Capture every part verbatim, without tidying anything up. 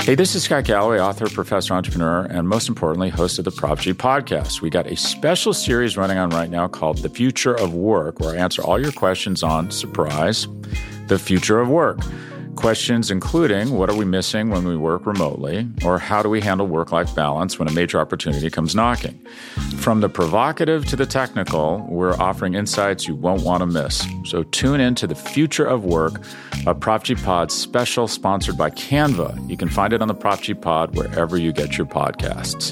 Hey, this is Scott Galloway, author, professor, entrepreneur, and most importantly, host of the Prop G podcast. We got a special series running on right now called The Future of Work, where I answer all your questions on, surprise, the future of work. Questions including, what are we missing when we work remotely? Or how do we handle work-life balance when a major opportunity comes knocking? From the provocative to the technical, we're offering insights you won't want to miss. So tune in to The Future of Work, a Prop G Pod special sponsored by Canva. You can find it on the Prop G Pod wherever you get your podcasts.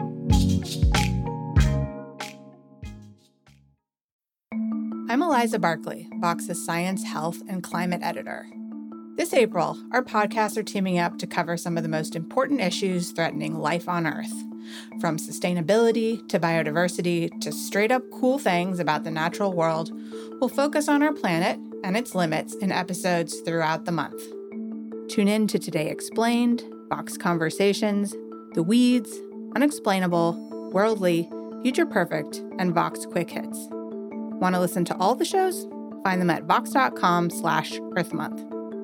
I'm Eliza Barkley, Vox's Science, Health, and Climate Editor. This April, our podcasts are teaming up to cover some of the most important issues threatening life on Earth. From sustainability to biodiversity to straight up cool things about the natural world, we'll focus on our planet and its limits in episodes throughout the month. Tune in to Today Explained, Vox Conversations, The Weeds, Unexplainable, Worldly, Future Perfect, and Vox Quick Hits. Want to listen to all the shows? Find them at vox.com slash Earth Month.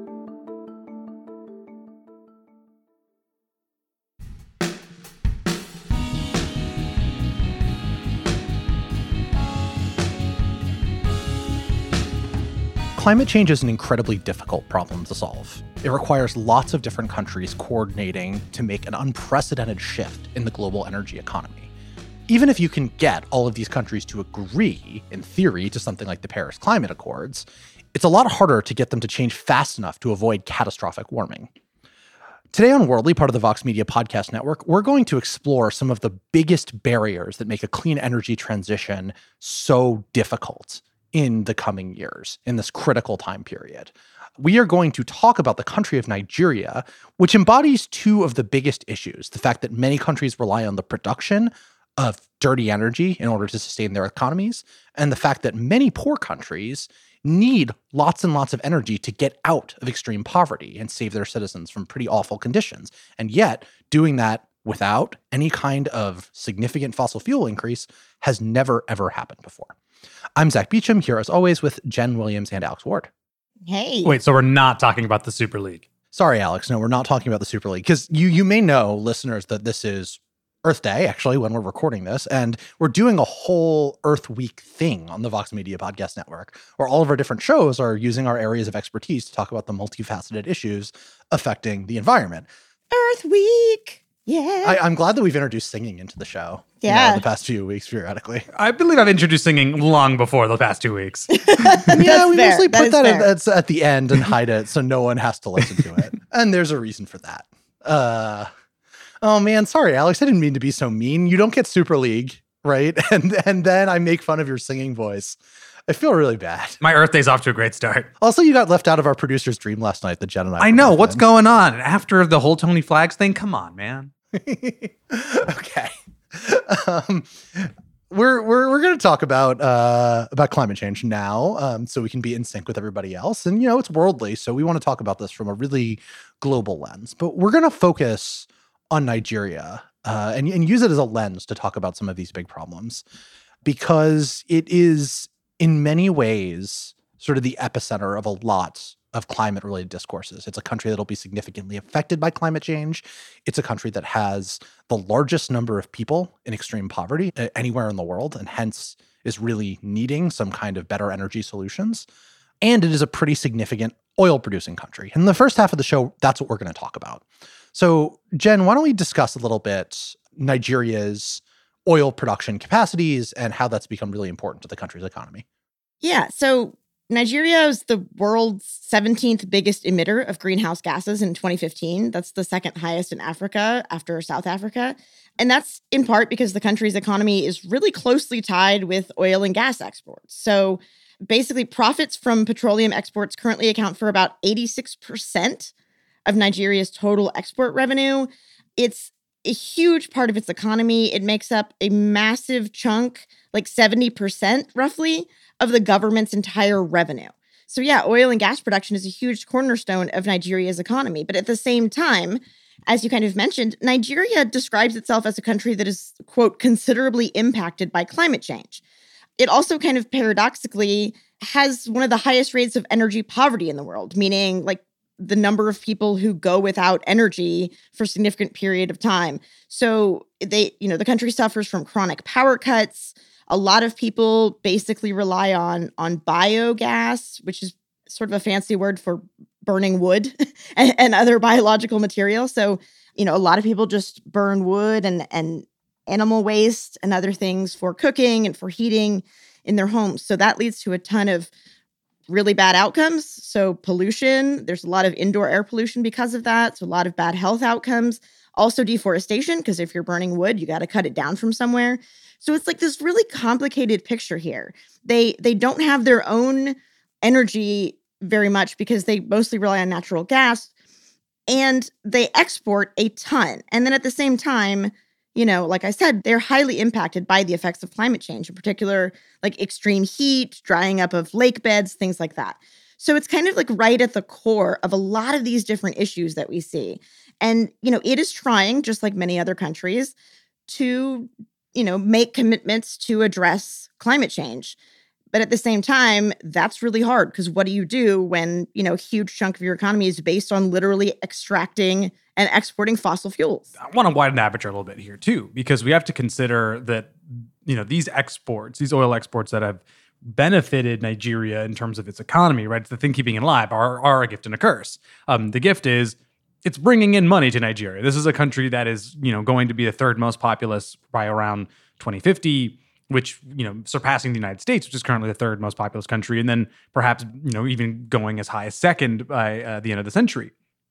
Climate change is an incredibly difficult problem to solve. It requires lots of different countries coordinating to make an unprecedented shift in the global energy economy. Even if you can get all of these countries to agree, in theory, to something like the Paris Climate Accords, it's a lot harder to get them to change fast enough to avoid catastrophic warming. Today on Worldly, part of the Vox Media Podcast Network, we're going to explore some of the biggest barriers that make a clean energy transition so difficult in the coming years, in this critical time period. We are going to talk about the country of Nigeria, which embodies two of the biggest issues: the fact that many countries rely on the production of dirty energy in order to sustain their economies, and the fact that many poor countries need lots and lots of energy to get out of extreme poverty and save their citizens from pretty awful conditions. And yet, doing that without any kind of significant fossil fuel increase has never, ever happened before. I'm Zach Beecham, here as always with Jen Williams and Alex Ward. Hey. Wait, so we're not talking about the Super League? Sorry, Alex. No, we're not talking about the Super League. Because you you may know, listeners, that this is Earth Day, actually, when we're recording this. And we're doing a whole Earth Week thing on the Vox Media Podcast Network, where all of our different shows are using our areas of expertise to talk about the multifaceted issues affecting the environment. Earth Week. Yeah. I, I'm glad that we've introduced singing into the show. Yeah. You know, the past few weeks, periodically. I believe I've introduced singing long before the past two weeks. Yeah, we fair. mostly That put is that at, fair. at, at the end and hide it so no one has to listen to it. And there's a reason for that. Uh, oh, man, sorry, Alex. I didn't mean to be so mean. You don't get Super League, right? And, and then I make fun of your singing voice. I feel really bad. My Earth Day's off to a great start. Also, you got left out of our producer's dream last night that Jen and I I know. both What's in. going on? After the whole Tony Flags thing? Come on, man. Okay. Um, we're we're we're going to talk about uh, about climate change now, um, so we can be in sync with everybody else. And you know, it's worldly, so we want to talk about this from a really global lens. But we're going to focus on Nigeria uh, and and use it as a lens to talk about some of these big problems, because it is in many ways sort of the epicenter of a lot of climate-related discourses. It's a country that'll be significantly affected by climate change. It's a country that has the largest number of people in extreme poverty uh, anywhere in the world, and hence is really needing some kind of better energy solutions. And it is a pretty significant oil-producing country. In the first half of the show, that's what we're going to talk about. So, Jen, why don't we discuss a little bit Nigeria's oil production capacities and how that's become really important to the country's economy? Yeah. So Nigeria is the world's seventeenth biggest emitter of greenhouse gases in twenty fifteen. That's the second highest in Africa after South Africa. And that's in part because the country's economy is really closely tied with oil and gas exports. So basically, profits from petroleum exports currently account for about eighty-six percent of Nigeria's total export revenue. It's a huge part of its economy. It makes up a massive chunk, like seventy percent roughly, of the government's entire revenue. So yeah, oil and gas production is a huge cornerstone of Nigeria's economy. But at the same time, as you kind of mentioned, Nigeria describes itself as a country that is, quote, considerably impacted by climate change. It also kind of paradoxically has one of the highest rates of energy poverty in the world, meaning like the number of people who go without energy for a significant period of time. So they, you know, the country suffers from chronic power cuts. A lot of people basically rely on on biogas, which is sort of a fancy word for burning wood and, and other biological material. So, you know, a lot of people just burn wood and, and animal waste and other things for cooking and for heating in their homes. So that leads to a ton of really bad outcomes. So pollution, there's a lot of indoor air pollution because of that. So a lot of bad health outcomes. Also deforestation, because if you're burning wood, you got to cut it down from somewhere. So it's like this really complicated picture here. They they don't have their own energy very much because they mostly rely on natural gas, and they export a ton. And then at the same time, you know, like I said, they're highly impacted by the effects of climate change, in particular, like extreme heat, drying up of lake beds, things like that. So it's kind of like right at the core of a lot of these different issues that we see. And, you know, it is trying, just like many other countries, to, you know, make commitments to address climate change. But at the same time, that's really hard because what do you do when, you know, a huge chunk of your economy is based on literally extracting and exporting fossil fuels? I want to widen the aperture a little bit here too, because we have to consider that, you know, these exports, these oil exports that have benefited Nigeria in terms of its economy, right? It's the thing keeping it alive, are, are a gift and a curse. Um, the gift is it's bringing in money to Nigeria. This is a country that is, you know, going to be the third most populous by around twenty fifty, which, you know, surpassing the United States, which is currently the third most populous country, and then perhaps, you know, even going as high as second by uh, the end of the century.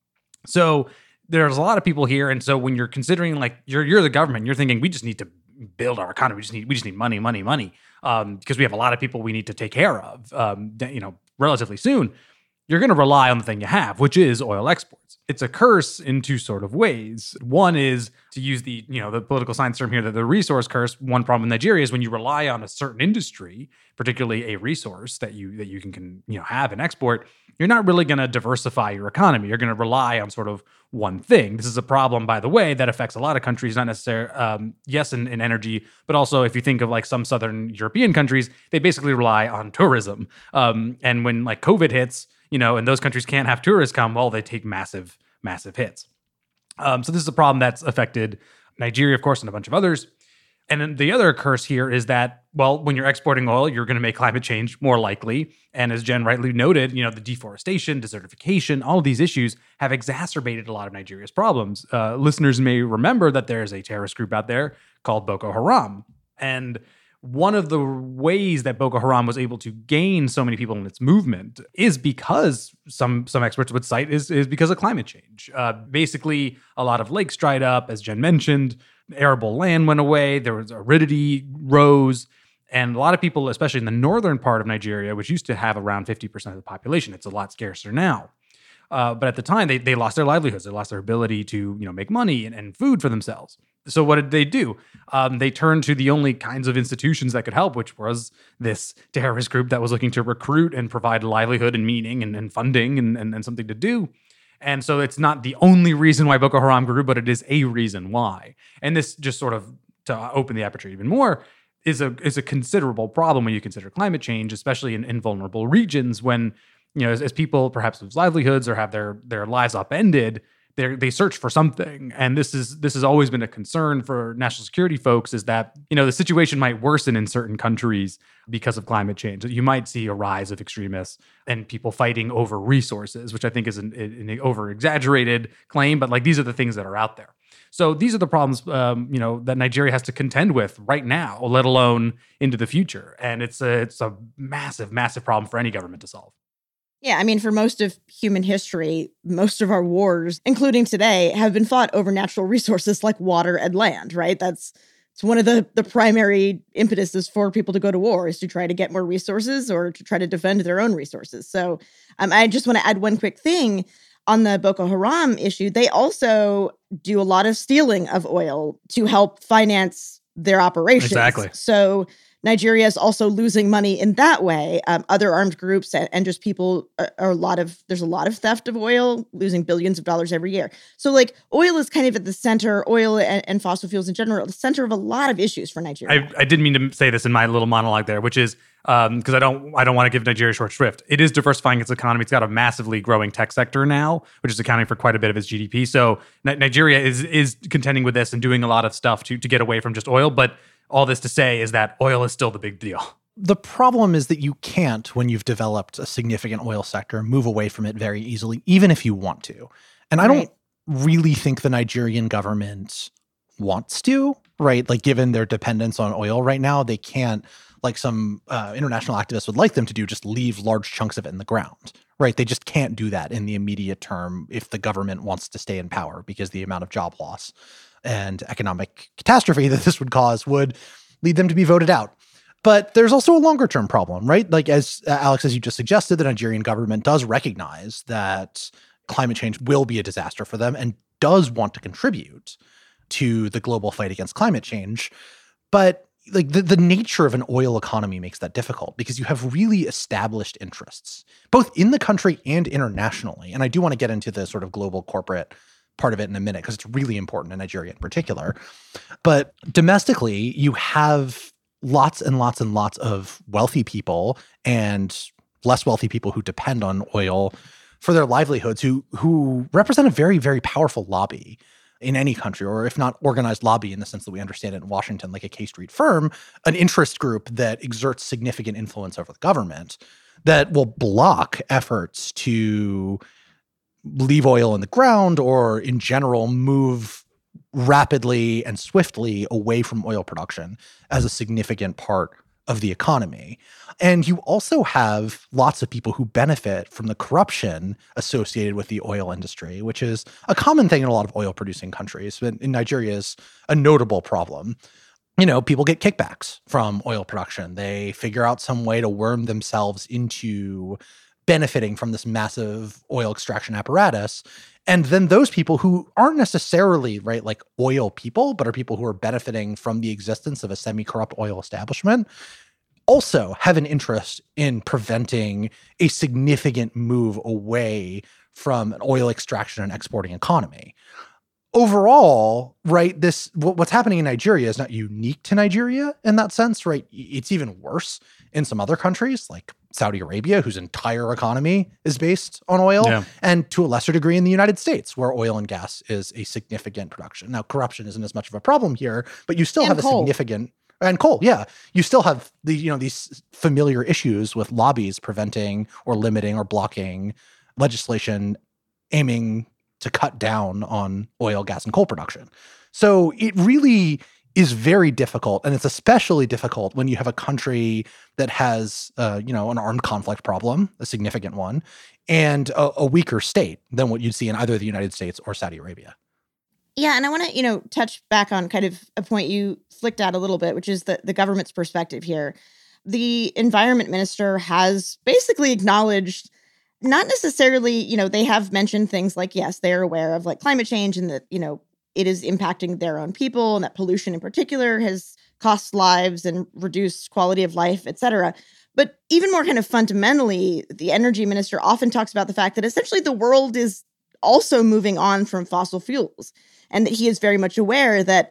So there's a lot of people here, and so when you're considering, like, you're you're the government, you're thinking we just need to build our economy, we just need we just need money, money, money, um, because we have a lot of people we need to take care of, um, you know, relatively soon. You're going to rely on the thing you have, which is oil exports. It's a curse in two sort of ways. One is, to use the, you know, the political science term here, that the resource curse. One problem in Nigeria is when you rely on a certain industry, particularly a resource that you that you can, can you know have and export, you're not really going to diversify your economy. You're going to rely on sort of one thing. This is a problem, by the way, that affects a lot of countries, not necessarily, um, yes, in, in energy, but also if you think of like some Southern European countries, they basically rely on tourism. Um, and when like COVID hits, you know, and those countries can't have tourists come, well, they take massive, massive hits. Um, so this is a problem that's affected Nigeria, of course, and a bunch of others. And then the other curse here is that, well, when you're exporting oil, you're going to make climate change more likely. And as Jen rightly noted, you know, the deforestation, desertification, all of these issues have exacerbated a lot of Nigeria's problems. Uh, listeners may remember that there's a terrorist group out there called Boko Haram. And one of the ways that Boko Haram was able to gain so many people in its movement is because some some experts would cite is, is because of climate change. Uh, basically, a lot of lakes dried up, as Jen mentioned. Arable land went away. There was aridity rose. And a lot of people, especially in the northern part of Nigeria, which used to have around fifty percent of the population, it's a lot scarcer now. Uh, but at the time, they they lost their livelihoods. They lost their ability to, you know, make money and, and food for themselves. So what did they do? Um, they turned to the only kinds of institutions that could help, which was this terrorist group that was looking to recruit and provide livelihood and meaning and, and funding and, and, and something to do. And so it's not the only reason why Boko Haram grew, but it is a reason why. And this just sort of, to open the aperture even more, is a is a considerable problem when you consider climate change, especially in, in vulnerable regions when, you know, as, as people perhaps lose livelihoods or have their their lives upended, they they search for something. And this is this has always been a concern for national security folks, is that, you know, the situation might worsen in certain countries because of climate change. You might see a rise of extremists and people fighting over resources, which I think is an, an over-exaggerated claim, but like these are the things that are out there. So these are the problems, um, you know, that Nigeria has to contend with right now, let alone into the future. And it's a, it's a massive, massive problem for any government to solve. Yeah, I mean, for most of human history, most of our wars, including today, have been fought over natural resources like water and land, right? That's it's one of the, the primary impetuses for people to go to war, is to try to get more resources or to try to defend their own resources. So um, I just want to add one quick thing on the Boko Haram issue. They also do a lot of stealing of oil to help finance their operations. Exactly. So Nigeria is also losing money in that way. Um, other armed groups and, and just people are, are a lot of, there's a lot of theft of oil, losing billions of dollars every year. So like oil is kind of at the center, oil and, and fossil fuels in general, the center of a lot of issues for Nigeria. I, I didn't mean to say this in my little monologue there, which is because um, I don't I don't want to give Nigeria short shrift. It is diversifying its economy. It's got a massively growing tech sector now, which is accounting for quite a bit of its G D P. So N- Nigeria is is contending with this and doing a lot of stuff to to get away from just oil. But all this to say is that oil is still the big deal. The problem is that you can't, when you've developed a significant oil sector, move away from it very easily, even if you want to. And I Right. don't really think the Nigerian government wants to, right? Like, given their dependence on oil right now, they can't, like some uh, international activists would like them to do, just leave large chunks of it in the ground, right? They just can't do that in the immediate term if the government wants to stay in power, because the amount of job loss and economic catastrophe that this would cause would lead them to be voted out. But there's also a longer term problem, right? Like, as uh, Alex, as you just suggested, the Nigerian government does recognize that climate change will be a disaster for them and does want to contribute to the global fight against climate change. But like the, the nature of an oil economy makes that difficult, because you have really established interests, both in the country and internationally. And I do want to get into the sort of global corporate part of it in a minute, because it's really important in Nigeria in particular. But domestically, you have lots and lots and lots of wealthy people and less wealthy people who depend on oil for their livelihoods, who who represent a very, very powerful lobby in any country, or if not organized lobby in the sense that we understand it in Washington, like a K Street firm, an interest group that exerts significant influence over the government that will block efforts to leave oil in the ground or in general move rapidly and swiftly away from oil production as a significant part of the economy. And you also have lots of people who benefit from the corruption associated with the oil industry, which is a common thing in a lot of oil producing countries. But in Nigeria is a notable problem. You know, people get kickbacks from oil production. They figure out some way to worm themselves into benefiting from this massive oil extraction apparatus. And then those people who aren't necessarily, right, like oil people, but are people who are benefiting from the existence of a semi-corrupt oil establishment, also have an interest in preventing a significant move away from an oil extraction and exporting economy. Overall, right, this what's happening in Nigeria is not unique to Nigeria in that sense, right? It's even worse in some other countries like Saudi Arabia, whose entire economy is based on oil, Yeah. and to a lesser degree in the United States, where oil and gas is a significant production. Now, corruption isn't as much of a problem here, but you still And have a coal. significant and coal, yeah. You still have the, you know, these familiar issues with lobbies preventing or limiting or blocking legislation aiming to cut down on oil, gas, and coal production. So it really is very difficult, and it's especially difficult when you have a country that has, uh, you know, an armed conflict problem, a significant one, and a, a weaker state than what you'd see in either the United States or Saudi Arabia. Yeah, and I want to, you know, touch back on kind of a point you flicked out a little bit, which is the, the government's perspective here. The environment minister has basically acknowledged, not necessarily, you know, they have mentioned things like, yes, they're aware of like climate change and that, you know, it is impacting their own people and that pollution in particular has cost lives and reduced quality of life, et cetera. But even more kind of fundamentally, the energy minister often talks about the fact that essentially the world is also moving on from fossil fuels, and that he is very much aware that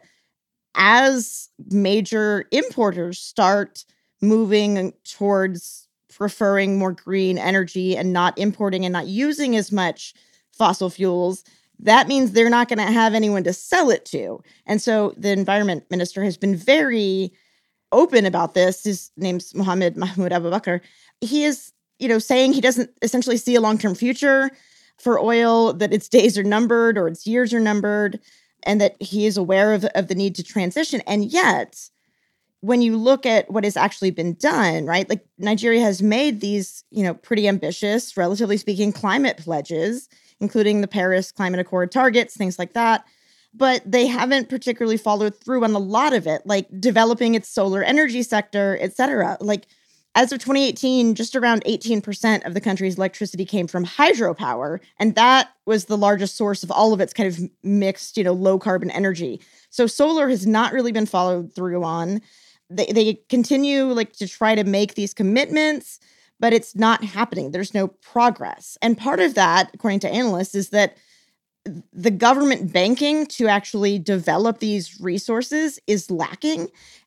as major importers start moving towards preferring more green energy and not importing and not using as much fossil fuels, that means they're not going to have anyone to sell it to. And so the environment minister has been very open about this. His name's Mohammed Mahmoud Abubakar. He is, you know, saying he doesn't essentially see a long-term future for oil, that its days are numbered or its years are numbered, and that he is aware of, of the need to transition. And yet, when you look at what has actually been done, right, like Nigeria has made these, you know, pretty ambitious, relatively speaking, climate pledges, including the Paris Climate Accord targets, things like that. But they haven't particularly followed through on a lot of it, like developing its solar energy sector, et cetera. Like, as of twenty eighteen, just around eighteen percent of the country's electricity came from hydropower, and that was the largest source of all of its kind of mixed, you know, low carbon energy. So solar has not really been followed through on. They they continue like to try to make these commitments, but it's not happening. There's no progress. And part of that, according to analysts, is that the government banking to actually develop these resources is lacking.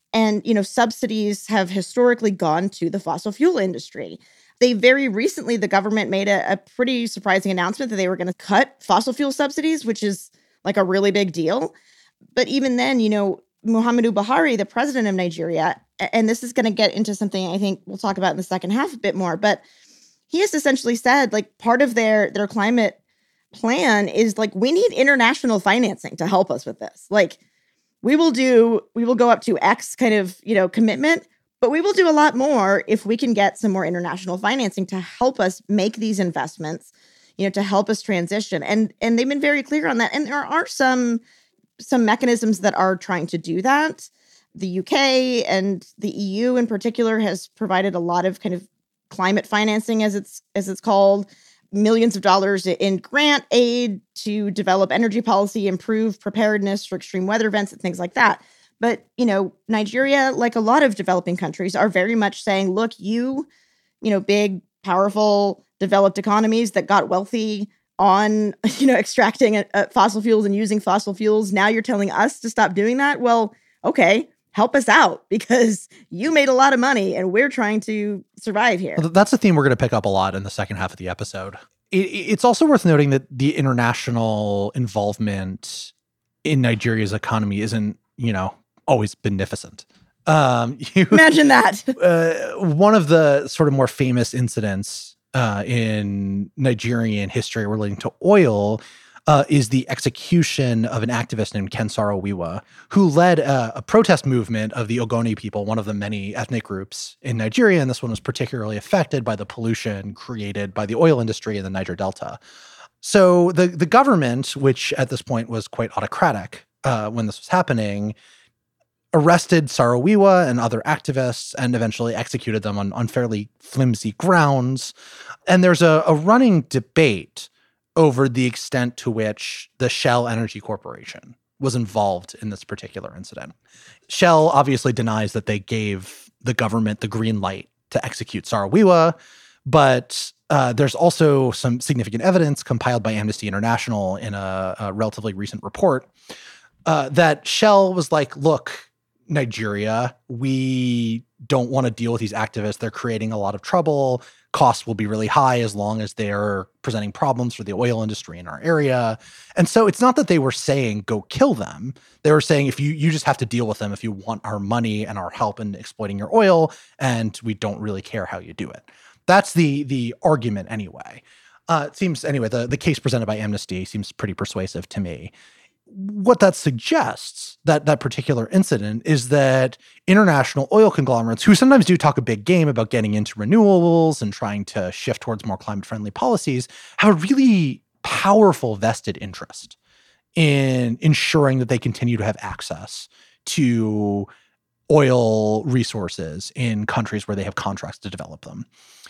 And, you know, subsidies have historically gone to the fossil fuel industry. They very recently, the government made a, a pretty surprising announcement that they were going to cut fossil fuel subsidies, which is like a really big deal. But even then, you know, Muhammadu Buhari, the president of Nigeria, and this is going to get into something I think we'll talk about in the second half a bit more, but he has essentially said, like, part of their their climate plan is like, we need international financing to help us with this. Like, we will do, we will go up to X kind of, you know, commitment, but we will do a lot more if we can get some more international financing to help us make these investments, you know, to help us transition. And and they've been very clear on that. And there are some some mechanisms that are trying to do that. The U K and the E U in particular has provided a lot of kind of climate financing, as it's as it's called, millions of dollars in grant aid to develop energy policy, improve preparedness for extreme weather events and things like that. But, you know, Nigeria, like a lot of developing countries, are very much saying, look, you, you know, big, powerful, developed economies that got wealthy on, you know, extracting uh, fossil fuels and using fossil fuels. Now you're telling us to stop doing that? Well, okay, help us out, because you made a lot of money and we're trying to survive here. That's a theme we're going to pick up a lot in the second half of the episode. It, it's also worth noting that the international involvement in Nigeria's economy isn't, you know, always beneficent. Um, you, Imagine that. uh, one of the sort of more famous incidents uh, in Nigerian history relating to oil Uh, is the execution of an activist named Ken Saro-Wiwa, who led a, a protest movement of the Ogoni people, one of the many ethnic groups in Nigeria. And this one was particularly affected by the pollution created by the oil industry in the Niger Delta. So the, the government, which at this point was quite autocratic uh, when this was happening, arrested Saro-Wiwa and other activists and eventually executed them on, on fairly flimsy grounds. And there's a, a running debate over the extent to which the Shell Energy Corporation was involved in this particular incident. Shell obviously denies that they gave the government the green light to execute Saro-Wiwa, but uh, there's also some significant evidence compiled by Amnesty International in a, a relatively recent report uh, that Shell was like, look, Nigeria, we don't want to deal with these activists. They're creating a lot of trouble. Costs will be really high as long as they're presenting problems for the oil industry in our area. And so it's not that they were saying, go kill them. They were saying, if you, you just have to deal with them if you want our money and our help in exploiting your oil, and we don't really care how you do it. That's the, the argument anyway. Uh, it seems, anyway, the, the case presented by Amnesty seems pretty persuasive to me. What that suggests, that that particular incident, is that international oil conglomerates, who sometimes do talk a big game about getting into renewables and trying to shift towards more climate-friendly policies, have a really powerful vested interest in ensuring that they continue to have access to oil resources in countries where they have contracts to develop them.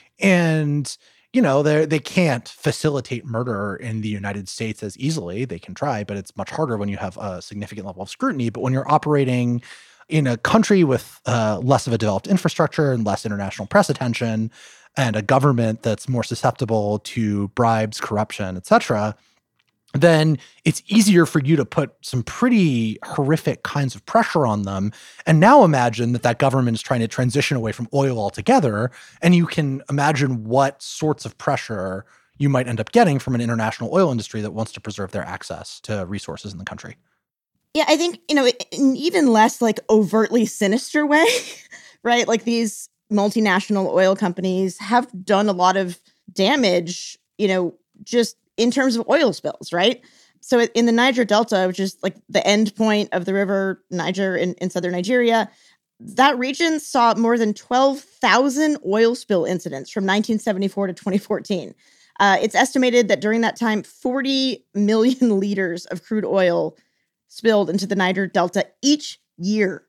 And you know, they they can't facilitate murder in the United States as easily. They can try, but it's much harder when you have a significant level of scrutiny. But when you're operating in a country with uh, less of a developed infrastructure and less international press attention, and a government that's more susceptible to bribes, corruption, et cetera, then it's easier for you to put some pretty horrific kinds of pressure on them. And now imagine that that government is trying to transition away from oil altogether. And you can imagine what sorts of pressure you might end up getting from an international oil industry that wants to preserve their access to resources in the country. Yeah, I think, you know, in even less like overtly sinister way, right? Like these multinational oil companies have done a lot of damage, you know, just in terms of oil spills, right? So in the Niger Delta, which is like the end point of the river Niger in, in southern Nigeria, that region saw more than twelve thousand oil spill incidents from nineteen seventy-four to twenty fourteen. Uh, it's estimated that during that time, forty million liters of crude oil spilled into the Niger Delta each year.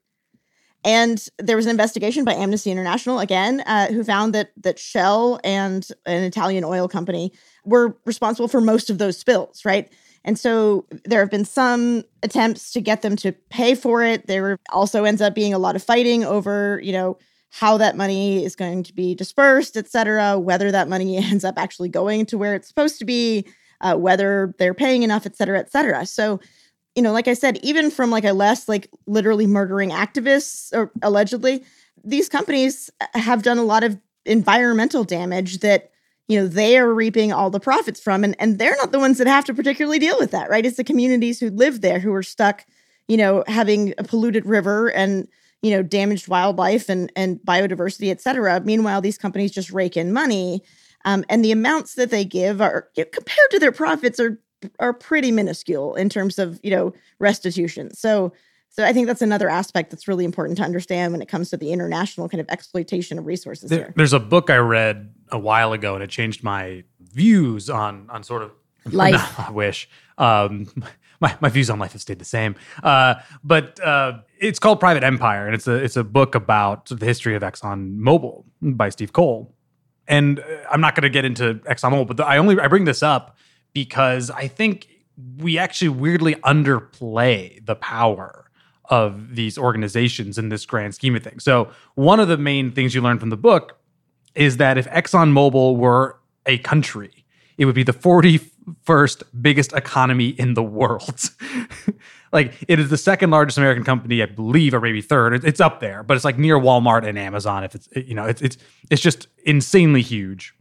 And there was an investigation by Amnesty International, again, uh, who found that that Shell and an Italian oil company were responsible for most of those spills, right? And so there have been some attempts to get them to pay for it. There also ends up being a lot of fighting over, you know, how that money is going to be dispersed, et cetera, whether that money ends up actually going to where it's supposed to be, uh, whether they're paying enough, et cetera, et cetera. So, you know, like I said, even from like a less like literally murdering activists or allegedly, these companies have done a lot of environmental damage that, you know, they are reaping all the profits from. And, and they're not the ones that have to particularly deal with that, right? It's the communities who live there who are stuck, you know, having a polluted river and, you know, damaged wildlife and, and biodiversity, et cetera. Meanwhile, these companies just rake in money. Um, and the amounts that they give are, you know, compared to their profits are are pretty minuscule in terms of, you know, restitution. So, so I think that's another aspect that's really important to understand when it comes to the international kind of exploitation of resources there, here. There's a book I read a while ago, and it changed my views on on sort of life. No, I wish. Um, my my views on life have stayed the same. Uh, but uh, it's called Private Empire, and it's a it's a book about the history of ExxonMobil by Steve Cole. And I'm not going to get into ExxonMobil, but the, I only I bring this up because I think we actually weirdly underplay the power of these organizations in this grand scheme of things. So one of the main things you learn from the book is that if ExxonMobil were a country, it would be the forty-first biggest economy in the world. Like, it is the second largest American company, I believe, or maybe third. It's up there, but it's like near Walmart and Amazon. If it's, you know, it's it's it's just insanely huge.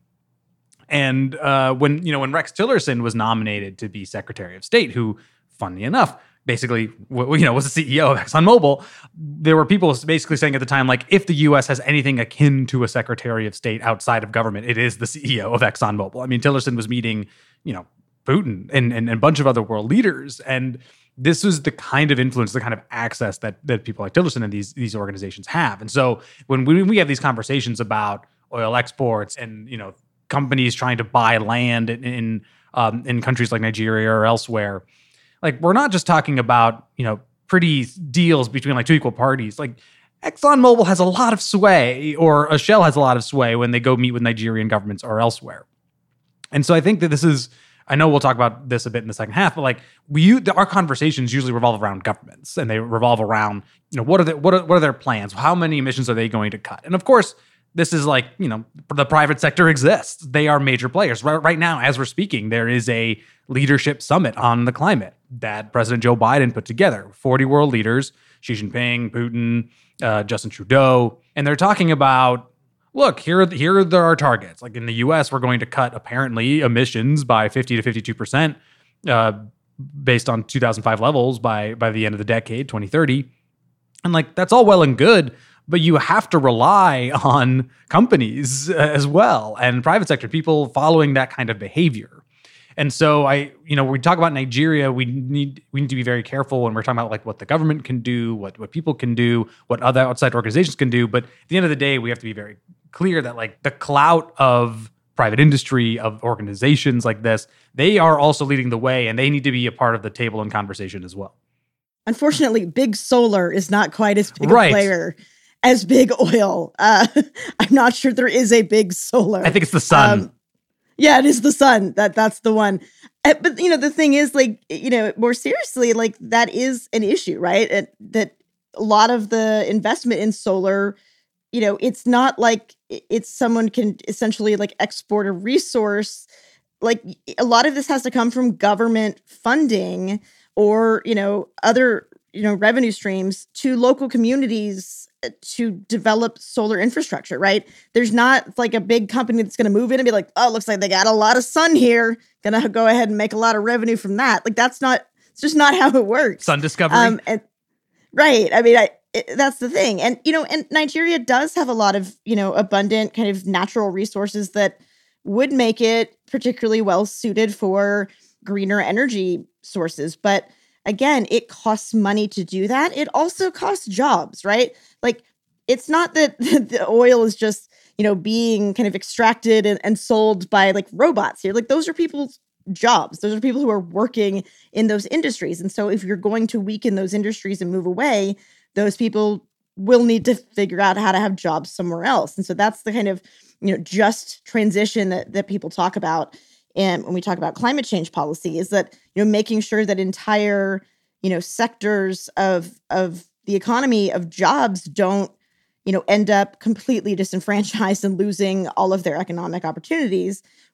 And uh, when, you know, when Rex Tillerson was nominated to be Secretary of State, who, funny enough, basically, you know, was the C E O of ExxonMobil, there were people basically saying at the time, like, if the U S has anything akin to a Secretary of State outside of government, it is the C E O of ExxonMobil. I mean, Tillerson was meeting, you know, Putin and, and, and a bunch of other world leaders. And this was the kind of influence, the kind of access that that people like Tillerson and these, these organizations have. And so when we, when we have these conversations about oil exports and, you know, companies trying to buy land in in, um, in countries like Nigeria or elsewhere, like, we're not just talking about, you know, pretty deals between like two equal parties. Like, ExxonMobil has a lot of sway, or a Shell has a lot of sway when they go meet with Nigerian governments or elsewhere. And so I think that this is, I know we'll talk about this a bit in the second half, but like, we our conversations usually revolve around governments, and they revolve around, you know, what are the, what are, what are their plans? How many emissions are they going to cut? And of course, this is like, you know, the private sector exists. They are major players. Right, right now, as we're speaking, there is a leadership summit on the climate that President Joe Biden put together. forty world leaders, Xi Jinping, Putin, uh, Justin Trudeau. And they're talking about, look, here, here are our targets. Like, in the U S, we're going to cut, apparently, emissions by fifty to fifty-two percent uh, based on two thousand five levels by, by the end of the decade, twenty thirty. And like, that's all well and good, but you have to rely on companies as well, and private sector people following that kind of behavior. And so I, you know, when we talk about Nigeria, we need we need to be very careful when we're talking about like what the government can do, what what people can do, what other outside organizations can do. But at the end of the day, we have to be very clear that like the clout of private industry, of organizations like this, they are also leading the way, and they need to be a part of the table and conversation as well. Unfortunately, big solar is not quite as big right. a player as big oil. Uh, I'm not sure there is a big solar. I think it's the sun. Um, yeah, it is the sun. That that's the one. Uh, but you know, the thing is, like, you know, more seriously, like, that is an issue, right? It, that a lot of the investment in solar, you know, it's not like it's someone can essentially like export a resource. Like, a lot of this has to come from government funding or, you know, other, you know, revenue streams to local communities to develop solar infrastructure, right? There's not like a big company that's going to move in and be like, oh, looks like they got a lot of sun here. Going to go ahead and make a lot of revenue from that. Like, that's not, it's just not how it works. Sun discovery. Um, and, right. I mean, I, it, that's the thing. And, you know, and Nigeria does have a lot of, you know, abundant kind of natural resources that would make it particularly well suited for greener energy sources. But again, it costs money to do that. It also costs jobs, right? Like, it's not that the oil is just, you know, being kind of extracted and, and sold by like robots here. Like, those are people's jobs. Those are people who are working in those industries. And so if you're going to weaken those industries and move away, those people will need to figure out how to have jobs somewhere else. And so that's the kind of, you know, just transition that, that people talk about. And when we talk about climate change policy, is that, you know, making sure that entire, you know, sectors of of the economy, of jobs, don't, you know, end up completely disenfranchised and losing all of their economic opportunities,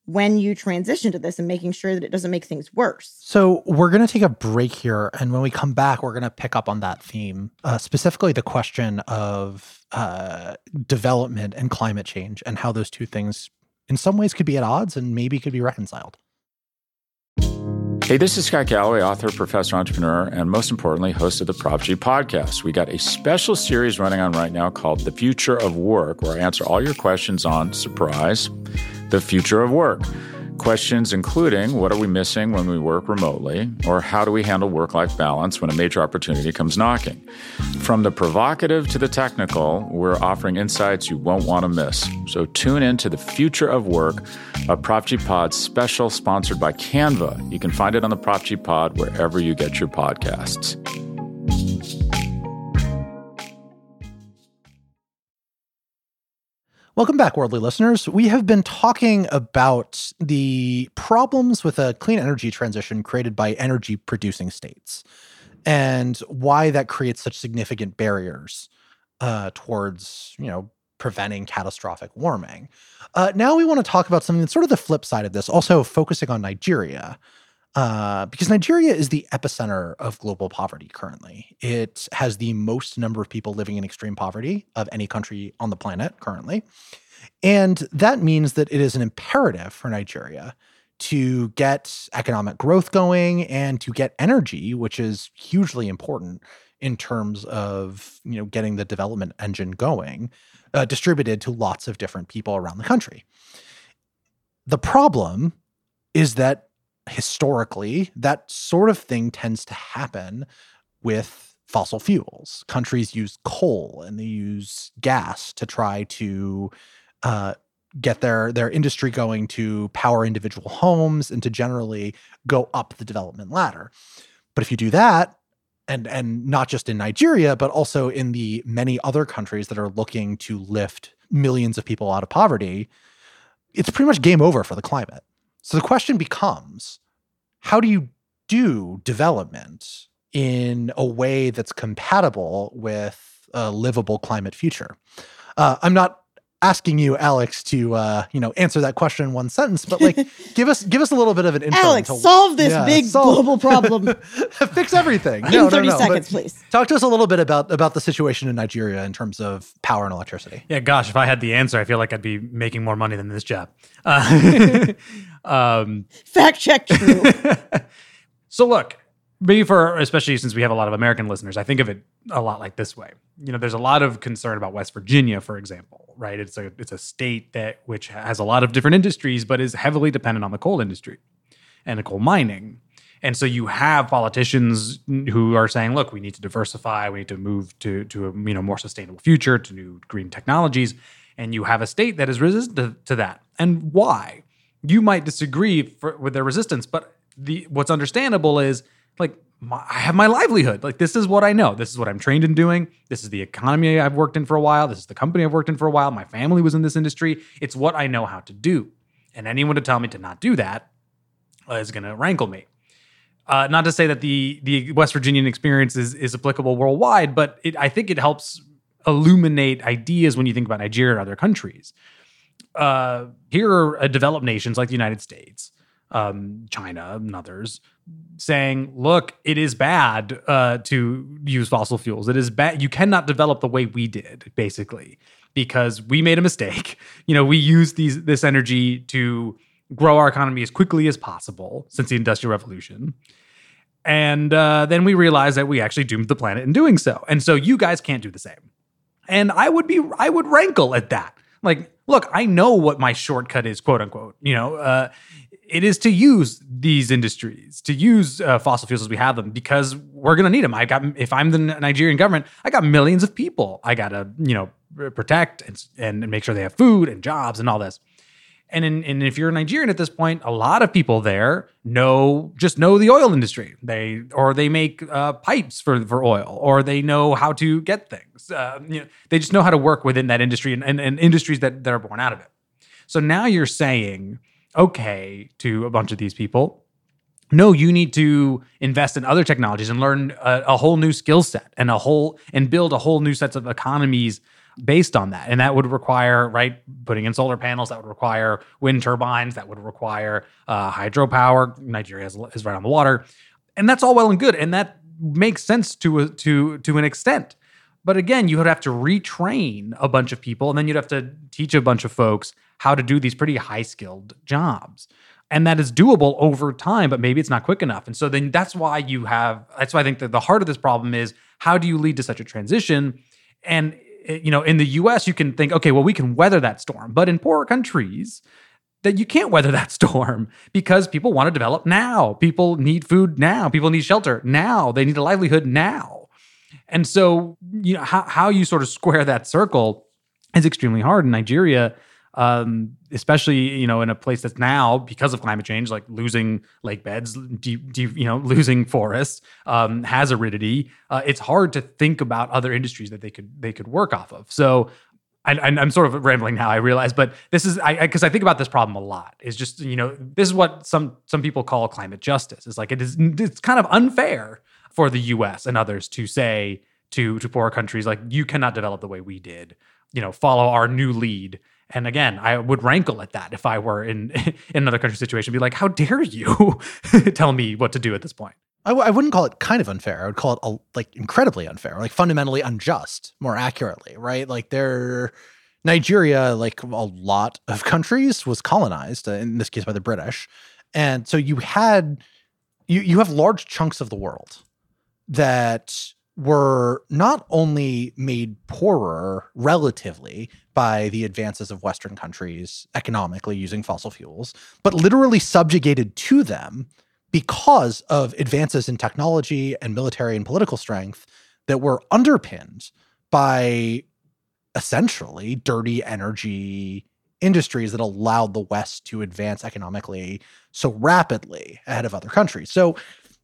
when you transition to this and making sure that it doesn't make things worse. So we're going to take a break here. And when we come back, we're going to pick up on that theme, uh, specifically the question of uh, development and climate change and how those two things in some ways could be at odds and maybe could be reconciled. Hey, this is Scott Galloway, author, professor, entrepreneur, and most importantly, host of the Prop G podcast. We got a special series running on right now called The Future of Work, where I answer all your questions on, surprise, the future of work. Questions including, what are we missing when we work remotely? Or how do we handle work-life balance when a major opportunity comes knocking? From the provocative to the technical, we're offering insights you won't want to miss. So tune in to The Future of Work, a Prop G Pod special sponsored by Canva. You can find it on the Prop G Pod wherever you get your podcasts. Welcome back, worldly listeners. We have been talking about the problems with a clean energy transition created by energy producing states and why that creates such significant barriers uh, towards, you know, preventing catastrophic warming. Uh, now we want to talk about something that's sort of the flip side of this, also focusing on Nigeria, uh, because Nigeria is the epicenter of global poverty currently. It has the most number of people living in extreme poverty of any country on the planet currently. And that means that it is an imperative for Nigeria to get economic growth going and to get energy, which is hugely important in terms of, you know, getting the development engine going, uh, distributed to lots of different people around the country. The problem is that historically, that sort of thing tends to happen with fossil fuels. Countries use coal and they use gas to try to uh, get their, their industry going, to power individual homes and to generally go up the development ladder. But if you do that, and and not just in Nigeria, but also in the many other countries that are looking to lift millions of people out of poverty, it's pretty much game over for the climate. So the question becomes, how do you do development in a way that's compatible with a livable climate future? Uh, I'm not asking you, Alex, to uh, you know answer that question in one sentence, but like give us give us a little bit of an intro. Alex, into, solve this yeah, big solve, global problem. Fix everything. In No, thirty no, no, seconds, but please. Talk to us a little bit about about the situation in Nigeria in terms of power and electricity. Yeah, gosh, if I had the answer, I feel like I'd be making more money than this job. Uh, um, Fact check true. So look, maybe for, especially since we have a lot of American listeners, I think of it a lot like this way. You know, there's a lot of concern about West Virginia, for example, right? It's a it's a state that which has a lot of different industries, but is heavily dependent on the coal industry and the coal mining. And so you have politicians who are saying, look, we need to diversify, we need to move to to a you know more sustainable future, to new green technologies. And you have a state that is resistant to that. And why? You might disagree for, with their resistance, but the what's understandable is, like, my, I have my livelihood. Like, this is what I know. This is what I'm trained in doing. This is the economy I've worked in for a while. This is the company I've worked in for a while. My family was in this industry. It's what I know how to do. And anyone to tell me to not do that uh, is going to rankle me. Uh, not to say that the the West Virginian experience is, is applicable worldwide, but it, I think it helps illuminate ideas when you think about Nigeria or other countries. Uh, here are uh, developed nations like the United States, um, China, and others, saying, look, it is bad uh, to use fossil fuels. It is bad. You cannot develop the way we did, basically, because we made a mistake. You know, we used these this energy to grow our economy as quickly as possible since the Industrial Revolution. And uh, then we realized that we actually doomed the planet in doing so. And so you guys can't do the same. And I would be, I would rankle at that. Like, look, I know what my shortcut is, quote unquote. You know, uh, it is to use these industries, to use uh, fossil fuels as we have them, because we're going to need them. I got, if I'm the Nigerian government, I got millions of people I got to, you know, protect and, and make sure they have food and jobs and all this. And, in, and if you're a Nigerian at this point, a lot of people there know, just know the oil industry. They, or they make uh, pipes for, for oil, or they know how to get things. Uh, you know, they just know how to work within that industry and, and, and industries that, that are born out of it. So now you're saying, okay, to a bunch of these people, no, you need to invest in other technologies and learn a, a whole new skill set and a whole, and build a whole new sets of economies based on that. And that would require, right, putting in solar panels, that would require wind turbines, that would require uh, hydropower. Nigeria is, is right on the water. And that's all well and good. And that makes sense to a, to to an extent. But again, you would have to retrain a bunch of people, and then you'd have to teach a bunch of folks how to do these pretty high-skilled jobs. And that is doable over time, but maybe it's not quick enough. And so then that's why you have, that's why I think that the heart of this problem is, how do you lead to such a transition? And, you know, in the U S, you can think, okay, well, we can weather that storm. But in poorer countries, that you can't weather that storm because people want to develop now. People need food now. People need shelter now. They need a livelihood now. And so, you know, how, how you sort of square that circle is extremely hard. In Nigeria, um, especially, you know, in a place that's now, because of climate change, like losing lake beds, deep, deep, you know, losing forests, um, has aridity. Uh, it's hard to think about other industries that they could they could work off of. So I, I'm sort of rambling now, I realize, but this is, I because I, I think about this problem a lot. Is just, you know, this is what some some people call climate justice. It's like it is, it's kind of unfair for the U S and others to say to to poorer countries, like, you cannot develop the way we did. You know, follow our new lead. And again, I would rankle at that if I were in in another country situation. Be like, how dare you tell me what to do at this point? I, w- I wouldn't call it kind of unfair. I would call it a, like incredibly unfair, like fundamentally unjust, more accurately, right? Like there, Nigeria, like a lot of countries, was colonized, uh, in this case by the British. And so you had, you you have large chunks of the world that were not only made poorer relatively by the advances of Western countries economically using fossil fuels, but literally subjugated to them because of advances in technology and military and political strength that were underpinned by essentially dirty energy industries that allowed the West to advance economically so rapidly ahead of other countries. So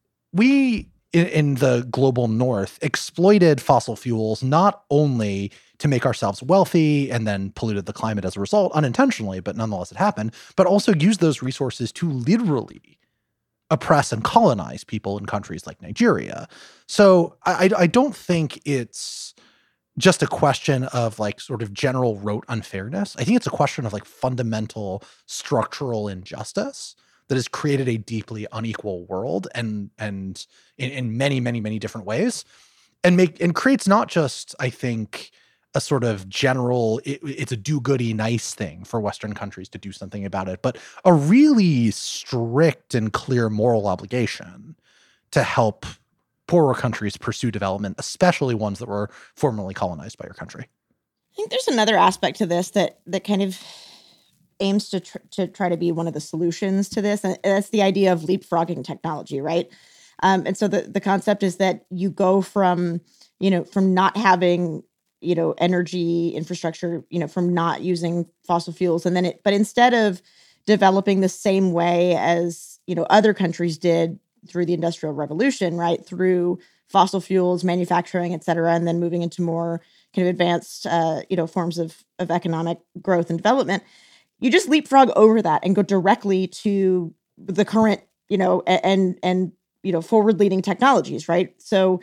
we, in, in the global North, exploited fossil fuels not only to make ourselves wealthy and then polluted the climate as a result, unintentionally, but nonetheless it happened, but also used those resources to literally oppress and colonize people in countries like Nigeria. So I, I don't think it's just a question of like sort of general rote unfairness. I think it's a question of like fundamental structural injustice that has created a deeply unequal world and and in, in many, many, many different ways, and make and creates not just, I think, a sort of general, it, it's a do-goody nice thing for Western countries to do something about it, but a really strict and clear moral obligation to help poorer countries pursue development, especially ones that were formerly colonized by your country. I think there's another aspect to this that that kind of aims to tr- to try to be one of the solutions to this, and that's the idea of leapfrogging technology, right? Um, and so the the concept is that you go from, you know, from not having, you know, energy infrastructure, you know, from not using fossil fuels, and then it, but instead of developing the same way as, you know, other countries did through the Industrial Revolution, right, through fossil fuels, manufacturing, et cetera, and then moving into more kind of advanced, uh, you know, forms of of economic growth and development, you just leapfrog over that and go directly to the current, you know, and and you know, forward-leading technologies, right? So,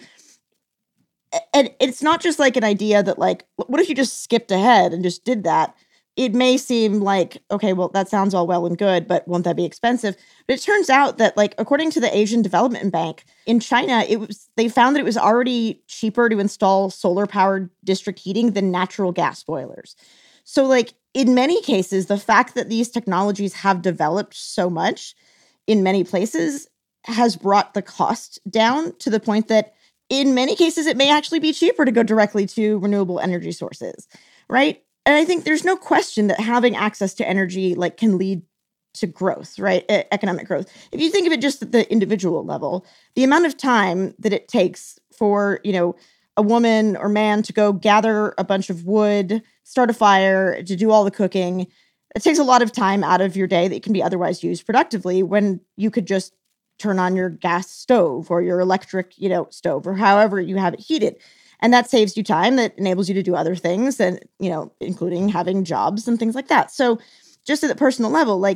and it's not just like an idea that like, what if you just skipped ahead and just did that? It may seem like, okay, well, that sounds all well and good, but won't that be expensive? But it turns out that, like, according to the Asian Development Bank, in China, it was they found that it was already cheaper to install solar-powered district heating than natural gas boilers. So, like, in many cases, the fact that these technologies have developed so much in many places has brought the cost down to the point that in many cases, it may actually be cheaper to go directly to renewable energy sources, right? And I think there's no question that having access to energy like can lead to growth, right? E- economic growth. If you think of it just at the individual level, the amount of time that it takes for, you know, a woman or man to go gather a bunch of wood, start a fire, to do all the cooking, it takes a lot of time out of your day that can be otherwise used productively when you could just turn on your gas stove or your electric, you know, stove or however you have it heated. And that saves you time, that enables you to do other things and, you know, including having jobs and things like that. So just at the personal level, like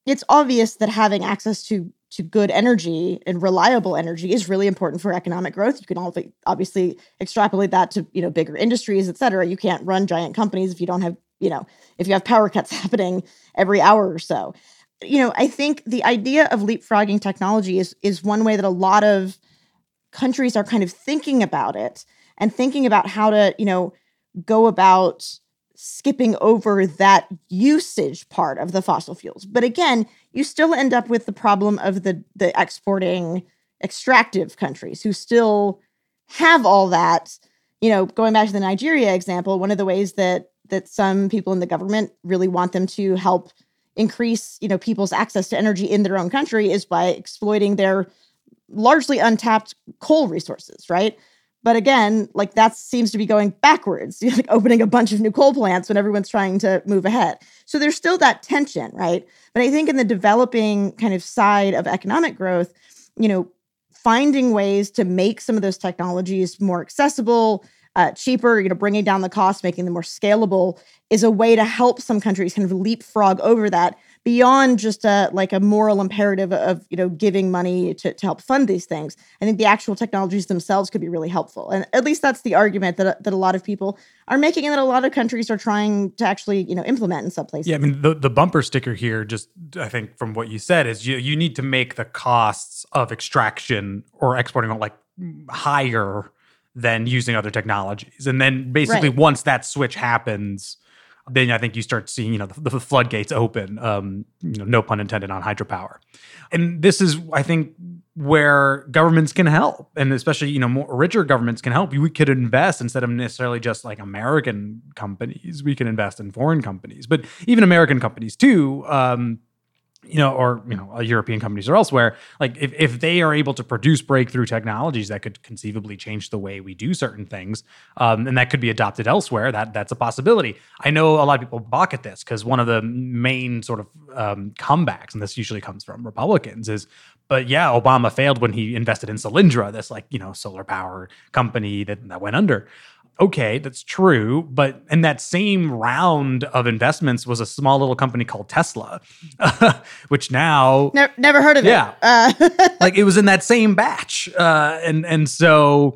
it's obvious that having access to to good energy and reliable energy is really important for economic growth. You can obviously extrapolate that to, you know, bigger industries, et cetera. You can't run giant companies if you don't have, you know, if you have power cuts happening every hour or so. You know, I think the idea of leapfrogging technology is is one way that a lot of countries are kind of thinking about it and thinking about how to, you know, go about skipping over that usage part of the fossil fuels. But again, you still end up with the problem of the the exporting extractive countries who still have all that. You know, going back to the Nigeria example, one of the ways that that some people in the government really want them to help increase, you know, people's access to energy in their own country is by exploiting their largely untapped coal resources, right? But again, like that seems to be going backwards, You're like opening a bunch of new coal plants when everyone's trying to move ahead. So there's still that tension, right? But I think in the developing kind of side of economic growth, you know, finding ways to make some of those technologies more accessible, uh, cheaper, you know, bringing down the cost, making them more scalable is a way to help some countries kind of leapfrog over that beyond just a like a moral imperative of, you know, giving money to, to help fund these things. I think the actual technologies themselves could be really helpful. And at least that's the argument that, that a lot of people are making and that a lot of countries are trying to actually, you know, implement in some places. Yeah, I mean, the, the bumper sticker here, just I think from what you said, is you, you need to make the costs of extraction or exporting like higher than using other technologies. And then basically Right. once that switch happens, then I think you start seeing, you know, the, the floodgates open, um, you know, no pun intended on hydropower. And this is, I think, where governments can help. And especially, you know, more richer governments can help. We could invest instead of necessarily just like American companies. We can invest in foreign companies, but even American companies too, um, you know, or, you know, European companies or elsewhere, like if, if they are able to produce breakthrough technologies that could conceivably change the way we do certain things, um, and that could be adopted elsewhere, that that's a possibility. I know a lot of people balk at this because one of the main sort of um, comebacks, and this usually comes from Republicans, is, but yeah, Obama failed when he invested in Solyndra, this like, you know, solar power company that, that went under. Okay, that's true. But in that same round of investments was a small little company called Tesla, which now... Never, never heard of yeah, it. Uh, like it was in that same batch. Uh, and and so,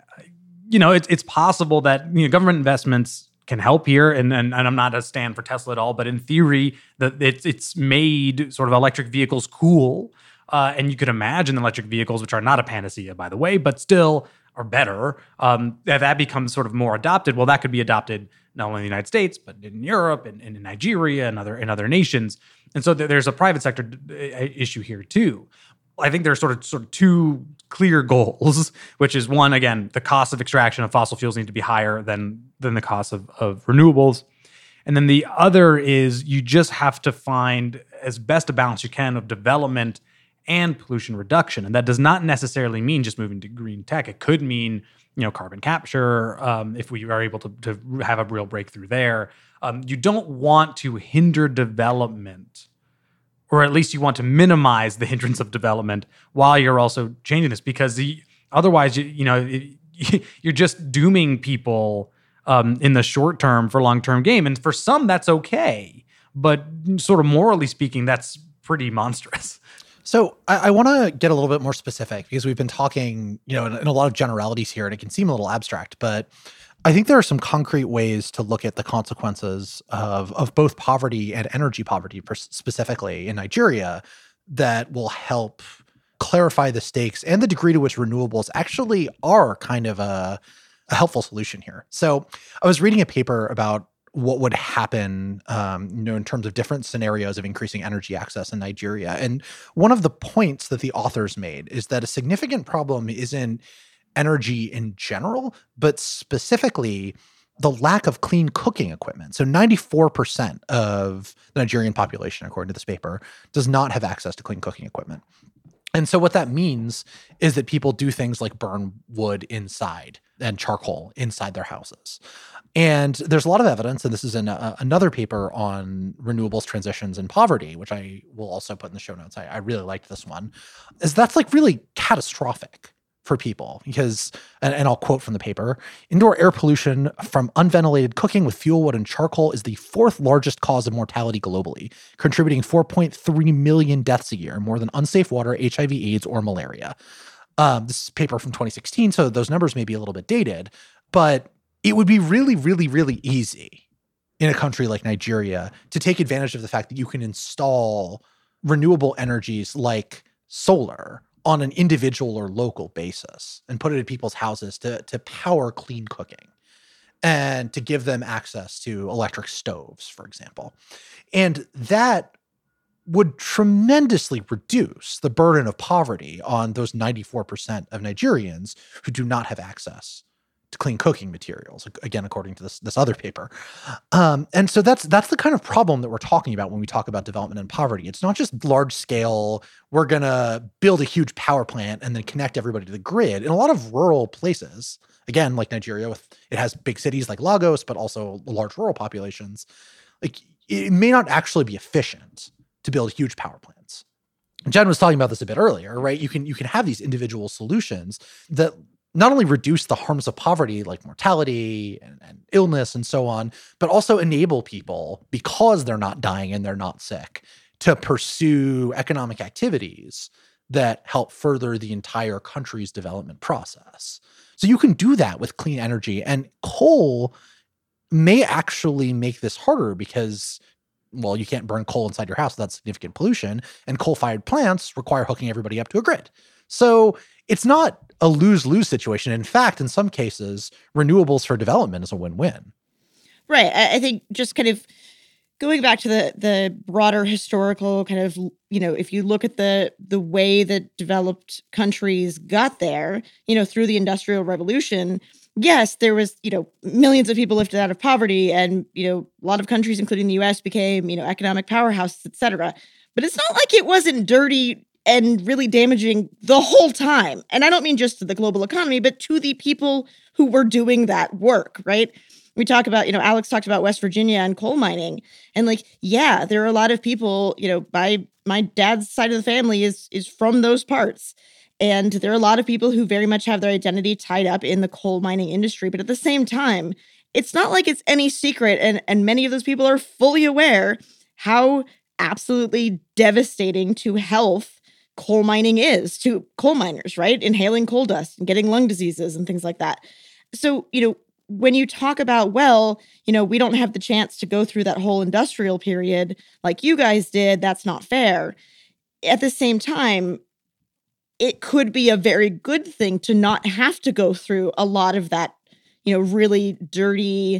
you know, it's it's possible that, you know, government investments can help here. And, and, and I'm not a stand for Tesla at all, but in theory, that it's, it's made sort of electric vehicles cool. Uh, and you could imagine electric vehicles, which are not a panacea, by the way, but still are better. Um, if that becomes sort of more adopted, well, that could be adopted not only in the United States, but in Europe and, and in Nigeria and other in other nations. And so th- there's a private sector d- issue here too. I think there's sort of sort of two clear goals, which is one, again, the cost of extraction of fossil fuels need to be higher than than the cost of, of renewables. And then the other is you just have to find as best a balance you can of development and pollution reduction. And that does not necessarily mean just moving to green tech. It could mean, you know, carbon capture, um, if we are able to, to have a real breakthrough there. Um, you don't want to hinder development, or at least you want to minimize the hindrance of development while you're also changing this, because the, otherwise, you, you know, it, you're just dooming people um, in the short term for long-term game. And for some, that's okay. But sort of morally speaking, that's pretty monstrous. So I, I want to get a little bit more specific because we've been talking, you know, in, in a lot of generalities here, and it can seem a little abstract, but I think there are some concrete ways to look at the consequences of, of both poverty and energy poverty specifically in Nigeria that will help clarify the stakes and the degree to which renewables actually are kind of a, a helpful solution here. So I was reading a paper about what would happen, um, you know, in terms of different scenarios of increasing energy access in Nigeria. And one of the points that the authors made is that a significant problem isn't energy in general, but specifically the lack of clean cooking equipment. So ninety-four percent of the Nigerian population, according to this paper, does not have access to clean cooking equipment. And so what that means is that people do things like burn wood inside and charcoal inside their houses. And there's a lot of evidence, and this is in a, another paper on renewables, transitions, and poverty, which I will also put in the show notes. I, I really liked this one, is that's like really catastrophic for people because, and, and I'll quote from the paper, indoor air pollution from unventilated cooking with fuel wood and charcoal is the fourth largest cause of mortality globally, contributing four point three million deaths a year, more than unsafe water, H I V, AIDS, or malaria. Um, this is a paper from twenty sixteen, so those numbers may be a little bit dated, but it would be really, really, really easy in a country like Nigeria to take advantage of the fact that you can install renewable energies like solar on an individual or local basis and put it in people's houses to, to power clean cooking and to give them access to electric stoves, for example. And that would tremendously reduce the burden of poverty on those ninety-four percent of Nigerians who do not have access to clean cooking materials, again, according to this, this other paper. Um, and so that's that's the kind of problem that we're talking about when we talk about development and poverty. It's not just large scale, we're going to build a huge power plant and then connect everybody to the grid. In a lot of rural places, again, like Nigeria, with it has big cities like Lagos, but also large rural populations, like it may not actually be efficient to build huge power plants. Jen was talking about this a bit earlier, right? You can you can have these individual solutions that not only reduce the harms of poverty, like mortality and, and illness and so on, but also enable people, because they're not dying and they're not sick, to pursue economic activities that help further the entire country's development process. So you can do that with clean energy. And coal may actually make this harder because, well, you can't burn coal inside your house without significant pollution, and coal-fired plants require hooking everybody up to a grid. So it's not a lose-lose situation. In fact, in some cases, renewables for development is a win-win. Right. I think just kind of going back to the the broader historical kind of, you know, if you look at the the way that developed countries got there, you know, through the Industrial Revolution, yes, there was, you know, millions of people lifted out of poverty, and, you know, a lot of countries, including the U S, became, you know, economic powerhouses, et cetera. But it's not like it wasn't dirty and really damaging the whole time. And I don't mean just to the global economy, but to the people who were doing that work, right? We talk about, you know, Alex talked about West Virginia and coal mining. And like, yeah, there are a lot of people, you know, by my dad's side of the family is is from those parts. And there are a lot of people who very much have their identity tied up in the coal mining industry. But at the same time, it's not like it's any secret. And, and many of those people are fully aware how absolutely devastating to health coal mining is to coal miners, right? Inhaling coal dust and getting lung diseases and things like that. So, you know, when you talk about, well, you know, we don't have the chance to go through that whole industrial period like you guys did, that's not fair. At the same time, it could be a very good thing to not have to go through a lot of that, you know, really dirty,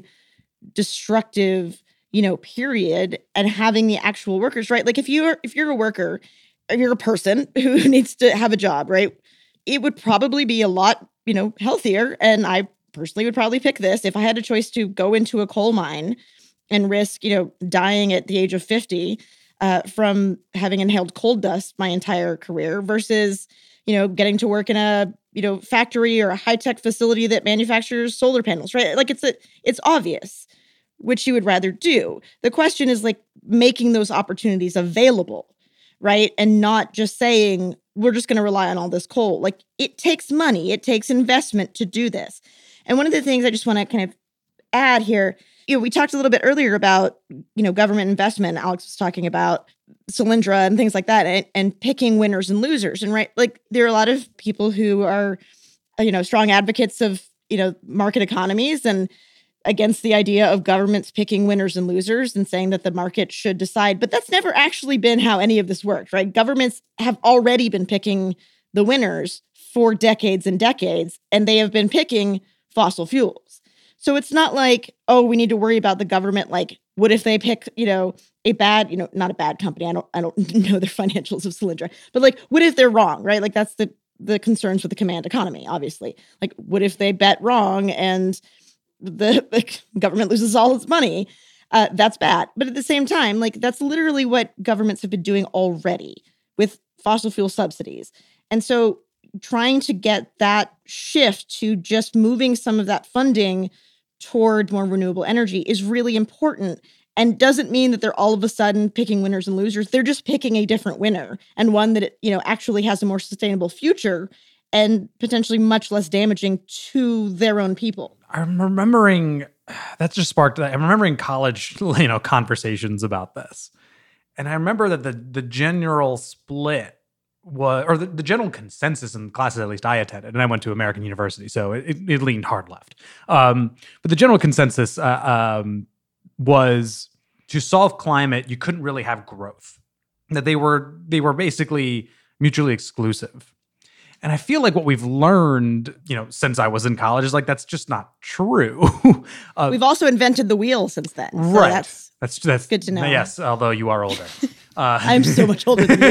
destructive, you know, period, and having the actual workers, right? Like if you're if you're a worker, if you're a person who needs to have a job, right? It would probably be a lot, you know, healthier. And I personally would probably pick this if I had a choice to go into a coal mine and risk, you know, dying at the age of fifty uh, from having inhaled coal dust my entire career versus, you know, getting to work in a, you know, factory or a high-tech facility that manufactures solar panels, right? Like it's a, it's obvious which you would rather do. The question is like making those opportunities available, right? And not just saying, we're just going to rely on all this coal. Like it takes money, it takes investment to do this. And one of the things I just want to kind of add here, you know, we talked a little bit earlier about, you know, government investment. Alex was talking about Solyndra and things like that, and, and picking winners and losers. And right, like there are a lot of people who are, you know, strong advocates of, you know, market economies and against the idea of governments picking winners and losers and saying that the market should decide. But that's never actually been how any of this worked, right? Governments have already been picking the winners for decades and decades, and they have been picking fossil fuels. So it's not like, oh, we need to worry about the government. Like, what if they pick, you know, a bad, you know, not a bad company. I don't, I don't know their financials of Solyndra, but like, what if they're wrong, right? Like that's the the concerns with the command economy, obviously. Like, what if they bet wrong and the, the government loses all its money? Uh, that's bad. But at the same time, like that's literally what governments have been doing already with fossil fuel subsidies. And so trying to get that shift to just moving some of that funding toward more renewable energy is really important, and doesn't mean that they're all of a sudden picking winners and losers. They're just picking a different winner, and one that, you know, actually has a more sustainable future and potentially much less damaging to their own people. I'm remembering, that just sparked, I'm remembering college, you know, conversations about this. And I remember that the the general split was, or the, the general consensus in the classes at least I attended, and I went to American University, so it, it leaned hard left. Um, but the general consensus uh, um, was to solve climate, you couldn't really have growth. That they were they were basically mutually exclusive. And I feel like what we've learned, you know, since I was in college is like, that's just not true. uh, We've also invented the wheel since then. So right. That's, that's, that's good to know. Yes, although you are older. Uh, I'm so much older than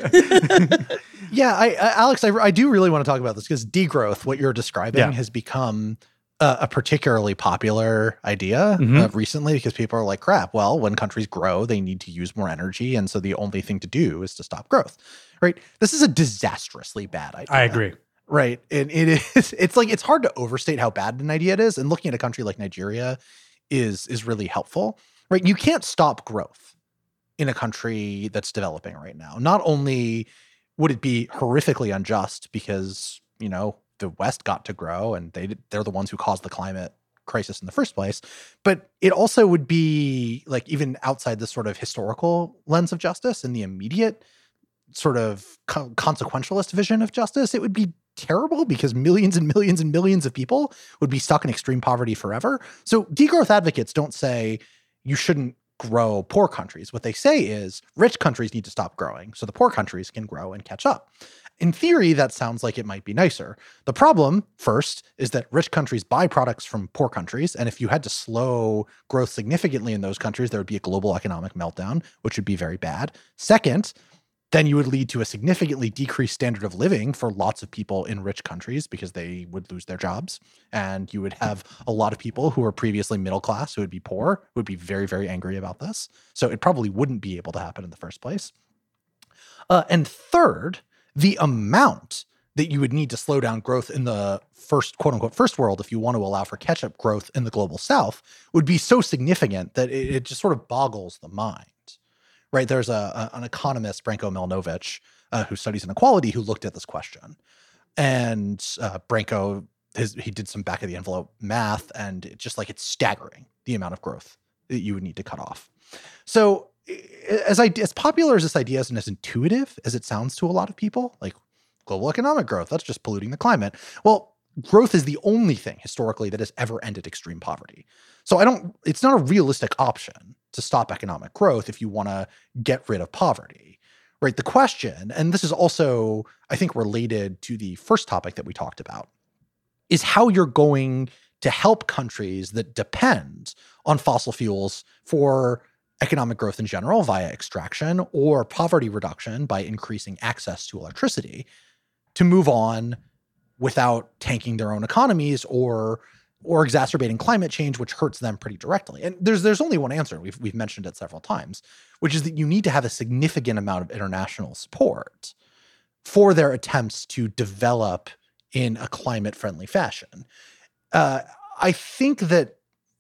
you. Yeah, I, I, Alex, I, I do really want to talk about this because degrowth, what you're describing, Yeah. has become a, a particularly popular idea Mhm. uh, recently because people are like, crap, well, when countries grow, they need to use more energy. And so the only thing to do is to stop growth, right? This is a disastrously bad idea. I agree. Right. And it is, it's like, it's hard to overstate how bad an idea it is. And looking at a country like Nigeria is, is really helpful, right? You can't stop growth in a country that's developing right now. Not only would it be horrifically unjust because, you know, the West got to grow and they, they're the ones who caused the climate crisis in the first place, but it also would be like, even outside this sort of historical lens of justice and the immediate sort of co- consequentialist vision of justice, it would be terrible because millions and millions and millions of people would be stuck in extreme poverty forever. So degrowth advocates don't say you shouldn't grow poor countries. What they say is rich countries need to stop growing so the poor countries can grow and catch up. In theory, that sounds like it might be nicer. The problem, first, is that rich countries buy products from poor countries, and if you had to slow growth significantly in those countries, there would be a global economic meltdown, which would be very bad. Second, then you would lead to a significantly decreased standard of living for lots of people in rich countries because they would lose their jobs. And you would have a lot of people who were previously middle class who would be poor, who would be very, very angry about this. So it probably wouldn't be able to happen in the first place. Uh, and third, the amount that you would need to slow down growth in the first, quote unquote, first world, if you want to allow for catch-up growth in the global south, would be so significant that it, it just sort of boggles the mind. Right, there's a, a an economist, Branko Milanovic, uh, who studies inequality, who looked at this question, and uh, Branko, his, he did some back of the envelope math, and it just like it's staggering the amount of growth that you would need to cut off. So, as I as popular as this idea is and as intuitive as it sounds to a lot of people, like global economic growth, that's just polluting the climate. Well, growth is the only thing historically that has ever ended extreme poverty. So I don't, it's not a realistic option to stop economic growth if you want to get rid of poverty, right? The question, and this is also, I think, related to the first topic that we talked about, is how you're going to help countries that depend on fossil fuels for economic growth in general via extraction or poverty reduction by increasing access to electricity to move on without tanking their own economies or or exacerbating climate change, which hurts them pretty directly. And there's there's only one answer. We've we've mentioned it several times, which is that you need to have a significant amount of international support for their attempts to develop in a climate-friendly fashion. Uh, I think that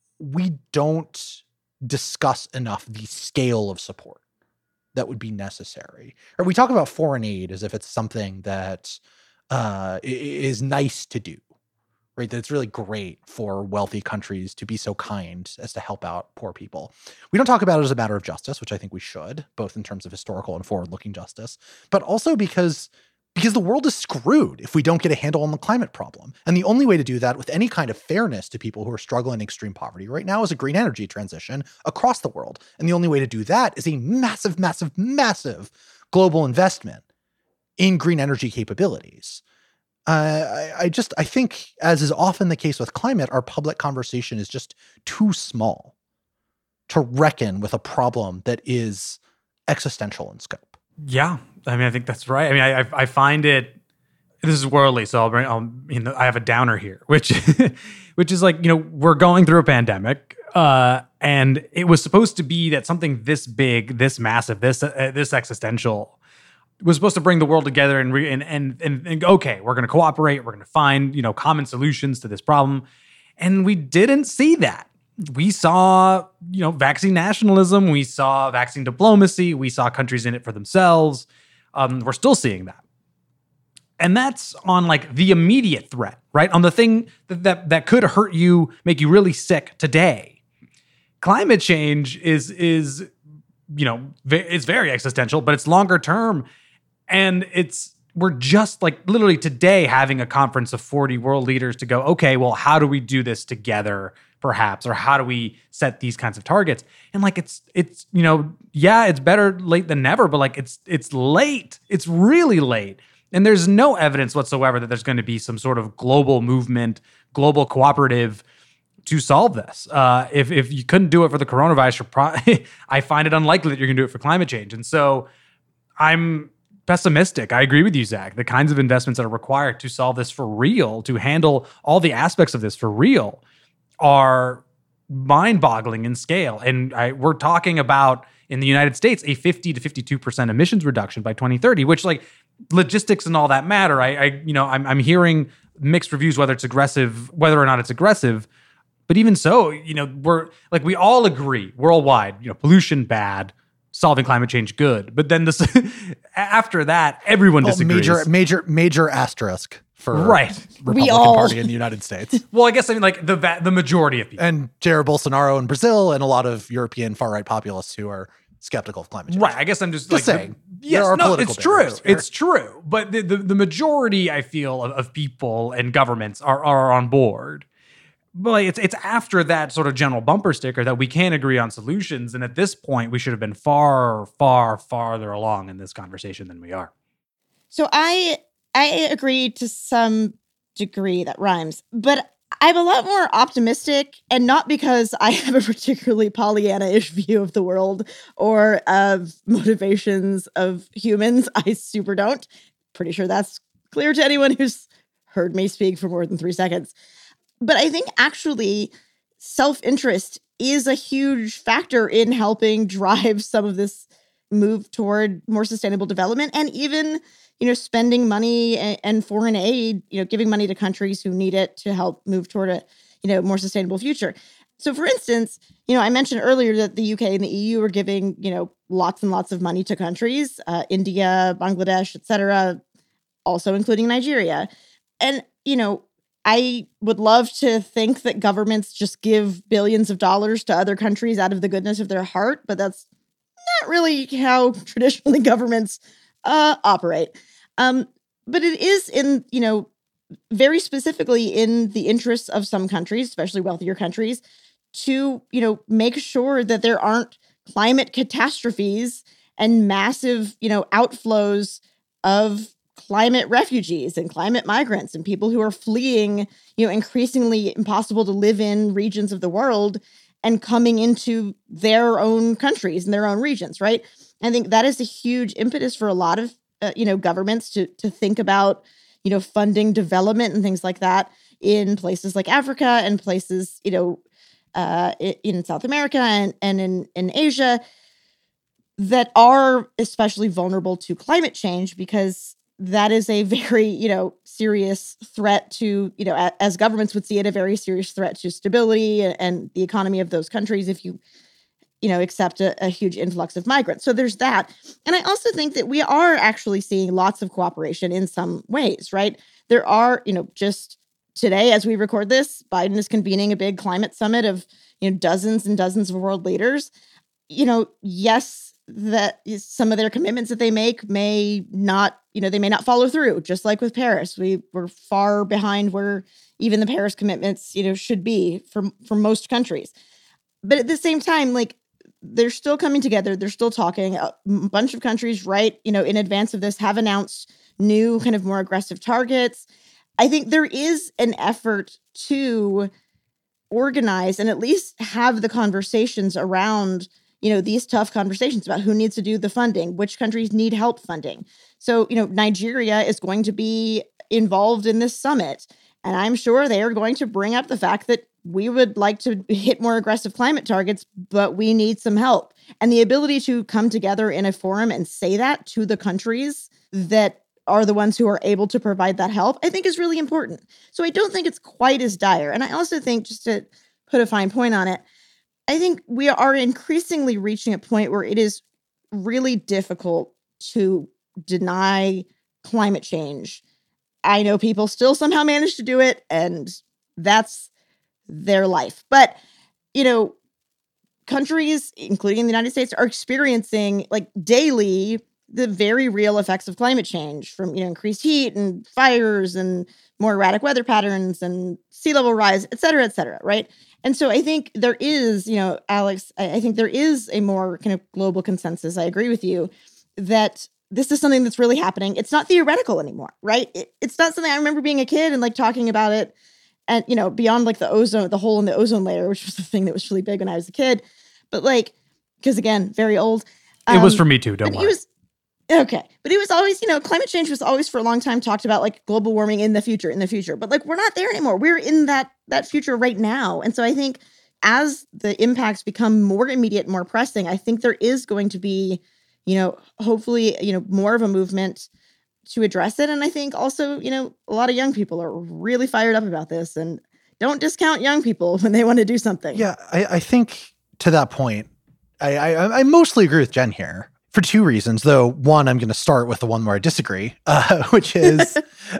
we don't discuss enough the scale of support that would be necessary. Or we talk about foreign aid as if it's something that uh, is nice to do. Right, that it's really great for wealthy countries to be so kind as to help out poor people. We don't talk about it as a matter of justice, which I think we should, both in terms of historical and forward-looking justice, but also because, because the world is screwed if we don't get a handle on the climate problem. And the only way to do that with any kind of fairness to people who are struggling in extreme poverty right now is a green energy transition across the world. And the only way to do that is a massive, massive, massive global investment in green energy capabilities. Uh, I, I just, I think, as is often the case with climate, our public conversation is just too small to reckon with a problem that is existential in scope. Yeah, I mean, I think that's right. I mean, I I, I find it, this is worldly, so I'll bring, I'll, you know, I have a downer here, which, which is like, you know, we're going through a pandemic, uh, and it was supposed to be that something this big, this massive, this uh, this existential was supposed to bring the world together and, re- and, and, and, and okay, we're going to cooperate. We're going to find, you know, common solutions to this problem. And we didn't see that. We saw, you know, vaccine nationalism. We saw vaccine diplomacy. We saw countries in it for themselves. Um, we're still seeing that. And that's on like the immediate threat, right? On the thing that, that, that could hurt you, make you really sick today. Climate change is, is, you know, it's very existential, but it's longer term. And it's, we're just like literally today having a conference of forty world leaders to go, okay, well, how do we do this together perhaps? Or how do we set these kinds of targets? And like, it's, it's, you know, yeah, it's better late than never, but like it's, it's late. It's really late. And there's no evidence whatsoever that there's going to be some sort of global movement, global cooperative to solve this. Uh, if, if you couldn't do it for the coronavirus, you're pro- I find it unlikely that you're going to do it for climate change. And so I'm pessimistic. I agree with you, Zach. The kinds of investments that are required to solve this for real, to handle all the aspects of this for real, are mind-boggling in scale. And I, we're talking about, in the United States, a fifty to fifty-two percent emissions reduction by twenty thirty, which, like, logistics and all that matter. I, I you know, I'm, I'm hearing mixed reviews whether it's aggressive, whether or not it's aggressive. But even so, you know, we're like, we all agree worldwide, you know, pollution bad, solving climate change good. But then this after that, everyone oh, disagrees. Major, major, major asterisk for right. Republican We all- Party in the United States. Well, I guess I mean like the va- the majority of people. And Jair Bolsonaro in Brazil and a lot of European far-right populists who are skeptical of climate change. Right. I guess I'm just, Just like, saying. The, yes, There are no, political it's true. barriers here. It's true. But the, the, the majority, I feel, of, of people and governments are, are on board. But like, it's it's after that sort of general bumper sticker that we can agree on solutions. And at this point, we should have been far, far, farther along in this conversation than we are. So I I agree to some degree, that rhymes, but I'm a lot more optimistic, and not because I have a particularly Pollyanna-ish view of the world or of motivations of humans. I super don't. Pretty sure that's clear to anyone who's heard me speak for more than three seconds. But I think actually self-interest is a huge factor in helping drive some of this move toward more sustainable development, and even, you know, spending money and, and foreign aid, you know, giving money to countries who need it to help move toward a, you know, more sustainable future. So for instance, you know, I mentioned earlier that the U K and the E U are giving, you know, lots and lots of money to countries, uh, India, Bangladesh, et cetera, also including Nigeria. And, you know, I would love to think that governments just give billions of dollars to other countries out of the goodness of their heart, but that's not really how traditionally governments uh, operate. Um, but it is in, you know, very specifically in the interests of some countries, especially wealthier countries, to, you know, make sure that there aren't climate catastrophes and massive, you know, outflows of climate refugees and climate migrants and people who are fleeing, you know, increasingly impossible to live in regions of the world and coming into their own countries and their own regions, right? I think that is a huge impetus for a lot of, uh, you know, governments to to think about, you know, funding development and things like that in places like Africa and places, you know, uh, in South America and, and in, in Asia that are especially vulnerable to climate change, because that is a very, you know, serious threat to, you know, a, as governments would see it, a very serious threat to stability and, and the economy of those countries if you, you know, accept a, a huge influx of migrants. So there's that. And I also think that we are actually seeing lots of cooperation in some ways, right? There are, you know, just today, as we record this, Biden is convening a big climate summit of, you know, dozens and dozens of world leaders. You know, yes, that some of their commitments that they make may not, you know, they may not follow through, just like with Paris. We were far behind where even the Paris commitments, you know, should be for, for most countries. But at the same time, like, they're still coming together. They're still talking. A bunch of countries, right, you know, in advance of this have announced new kind of more aggressive targets. I think there is an effort to organize and at least have the conversations around, you know, these tough conversations about who needs to do the funding, which countries need help funding. So, you know, Nigeria is going to be involved in this summit, and I'm sure they are going to bring up the fact that we would like to hit more aggressive climate targets, but we need some help. And the ability to come together in a forum and say that to the countries that are the ones who are able to provide that help, I think is really important. So I don't think it's quite as dire. And I also think, just to put a fine point on it, I think we are increasingly reaching a point where it is really difficult to deny climate change I know people still somehow manage to do it, and that's their life. But, you know, countries, including the United States, are experiencing like daily the very real effects of climate change, from, you know, increased heat and fires and more erratic weather patterns and sea level rise, et cetera, et cetera, right? And so I think there is, you know, Alex, I, I think there is a more kind of global consensus. I agree with you that this is something that's really happening. It's not theoretical anymore, right? It, it's not something I remember being a kid and like talking about it and, you know, beyond like the ozone, the hole in the ozone layer, which was the thing that was really big when I was a kid. But like, because again, very old. Um, it was for me too, don't worry. It was, okay. But it was always, you know, climate change was always for a long time talked about like global warming in the future, in the future. But like, we're not there anymore. We're in that that future right now. And so I think as the impacts become more immediate, more pressing, I think there is going to be, you know, hopefully, you know, more of a movement to address it. And I think also, you know, a lot of young people are really fired up about this, and don't discount young people when they want to do something. Yeah, I, I think to that point, I, I, I mostly agree with Jen here for two reasons, though. One, I'm going to start with the one where I disagree, uh, which is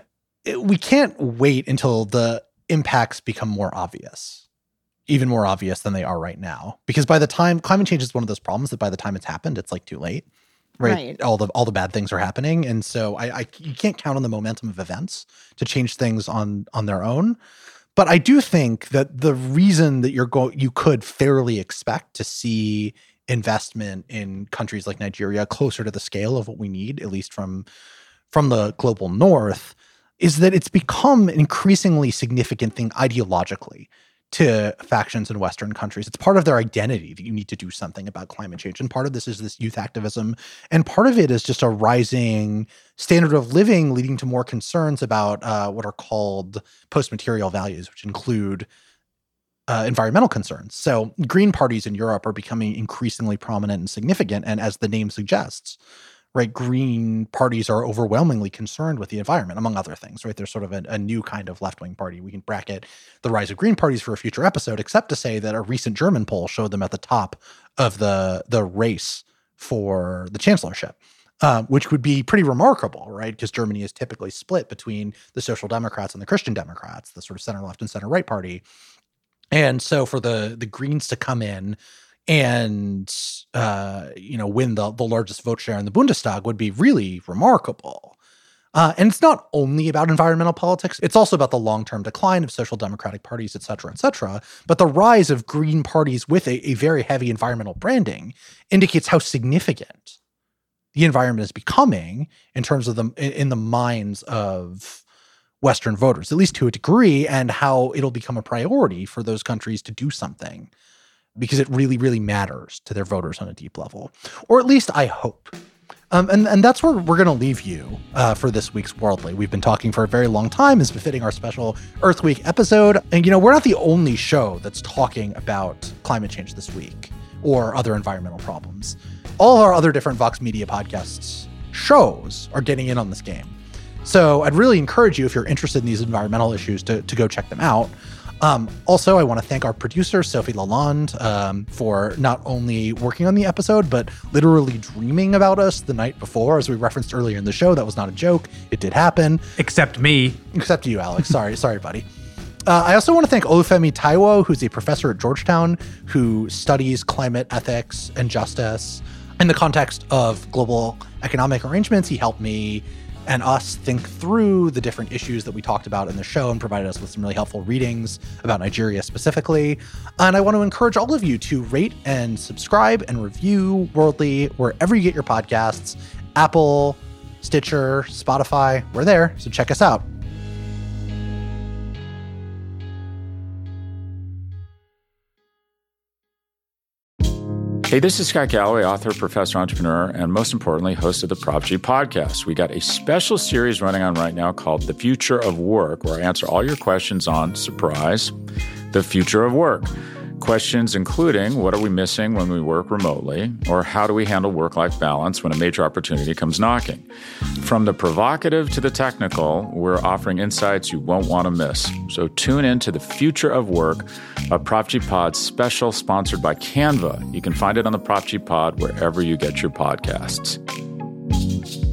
we can't wait until the impacts become more obvious, even more obvious than they are right now. Because by the time climate change is one of those problems that by the time it's happened, it's like too late, right? right. All the all the bad things are happening. And so I, I you can't count on the momentum of events to change things on on their own. But I do think that the reason that you're going, you could fairly expect to see investment in countries like Nigeria closer to the scale of what we need, at least from from the global north, is that it's become an increasingly significant thing ideologically to factions in Western countries. It's part of their identity that you need to do something about climate change. And part of this is this youth activism. And part of it is just a rising standard of living leading to more concerns about uh, what are called post-material values, which include uh, environmental concerns. So green parties in Europe are becoming increasingly prominent and significant. And as the name suggests, right, green parties are overwhelmingly concerned with the environment, among other things, right? There's sort of a, a new kind of left-wing party. We can bracket the rise of green parties for a future episode, except to say that a recent German poll showed them at the top of the, the race for the chancellorship, uh, which would be pretty remarkable, right? Because Germany is typically split between the Social Democrats and the Christian Democrats, the sort of center-left and center-right party. And so for the, the Greens to come in and, uh, you know, win the, the largest vote share in the Bundestag would be really remarkable. Uh, and it's not only about environmental politics. It's also about the long-term decline of social democratic parties, et cetera, et cetera. But the rise of green parties with a, a very heavy environmental branding indicates how significant the environment is becoming in terms of the, in the minds of Western voters, at least to a degree, and how it'll become a priority for those countries to do something, because it really, really matters to their voters on a deep level. Or at least I hope. Um, and, and that's where we're going to leave you uh, for this week's Worldly. We've been talking for a very long time, as befitting our special Earth Week episode. And, you know, we're not the only show that's talking about climate change this week or other environmental problems. All of our other different Vox Media podcasts shows are getting in on this game. So I'd really encourage you, if you're interested in these environmental issues, to, to go check them out. Um, also, I want to thank our producer, Sophie Lalonde, um, for not only working on the episode, but literally dreaming about us the night before. As we referenced earlier in the show, that was not a joke. It did happen. Except me. Except you, Alex. Sorry, sorry, buddy. Uh, I also want to thank Olufemi Taiwo, who's a professor at Georgetown who studies climate ethics and justice. In the context of global economic arrangements, he helped me and us think through the different issues that we talked about in the show and provided us with some really helpful readings about Nigeria specifically. And I want to encourage all of you to rate and subscribe and review Worldly wherever you get your podcasts. Apple, Stitcher, Spotify, we're there, so check us out. Hey, this is Scott Galloway, author, professor, entrepreneur, and most importantly, host of the Prop G podcast. We got a special series running on right now called The Future of Work, where I answer all your questions on, surprise, the future of work. Questions including, what are we missing when we work remotely? Or how do we handle work-life balance when a major opportunity comes knocking? From the provocative to the technical, we're offering insights you won't want to miss. So tune in to The Future of Work, a Prop G Pod special sponsored by Canva. You can find it on the Prop G Pod wherever you get your podcasts.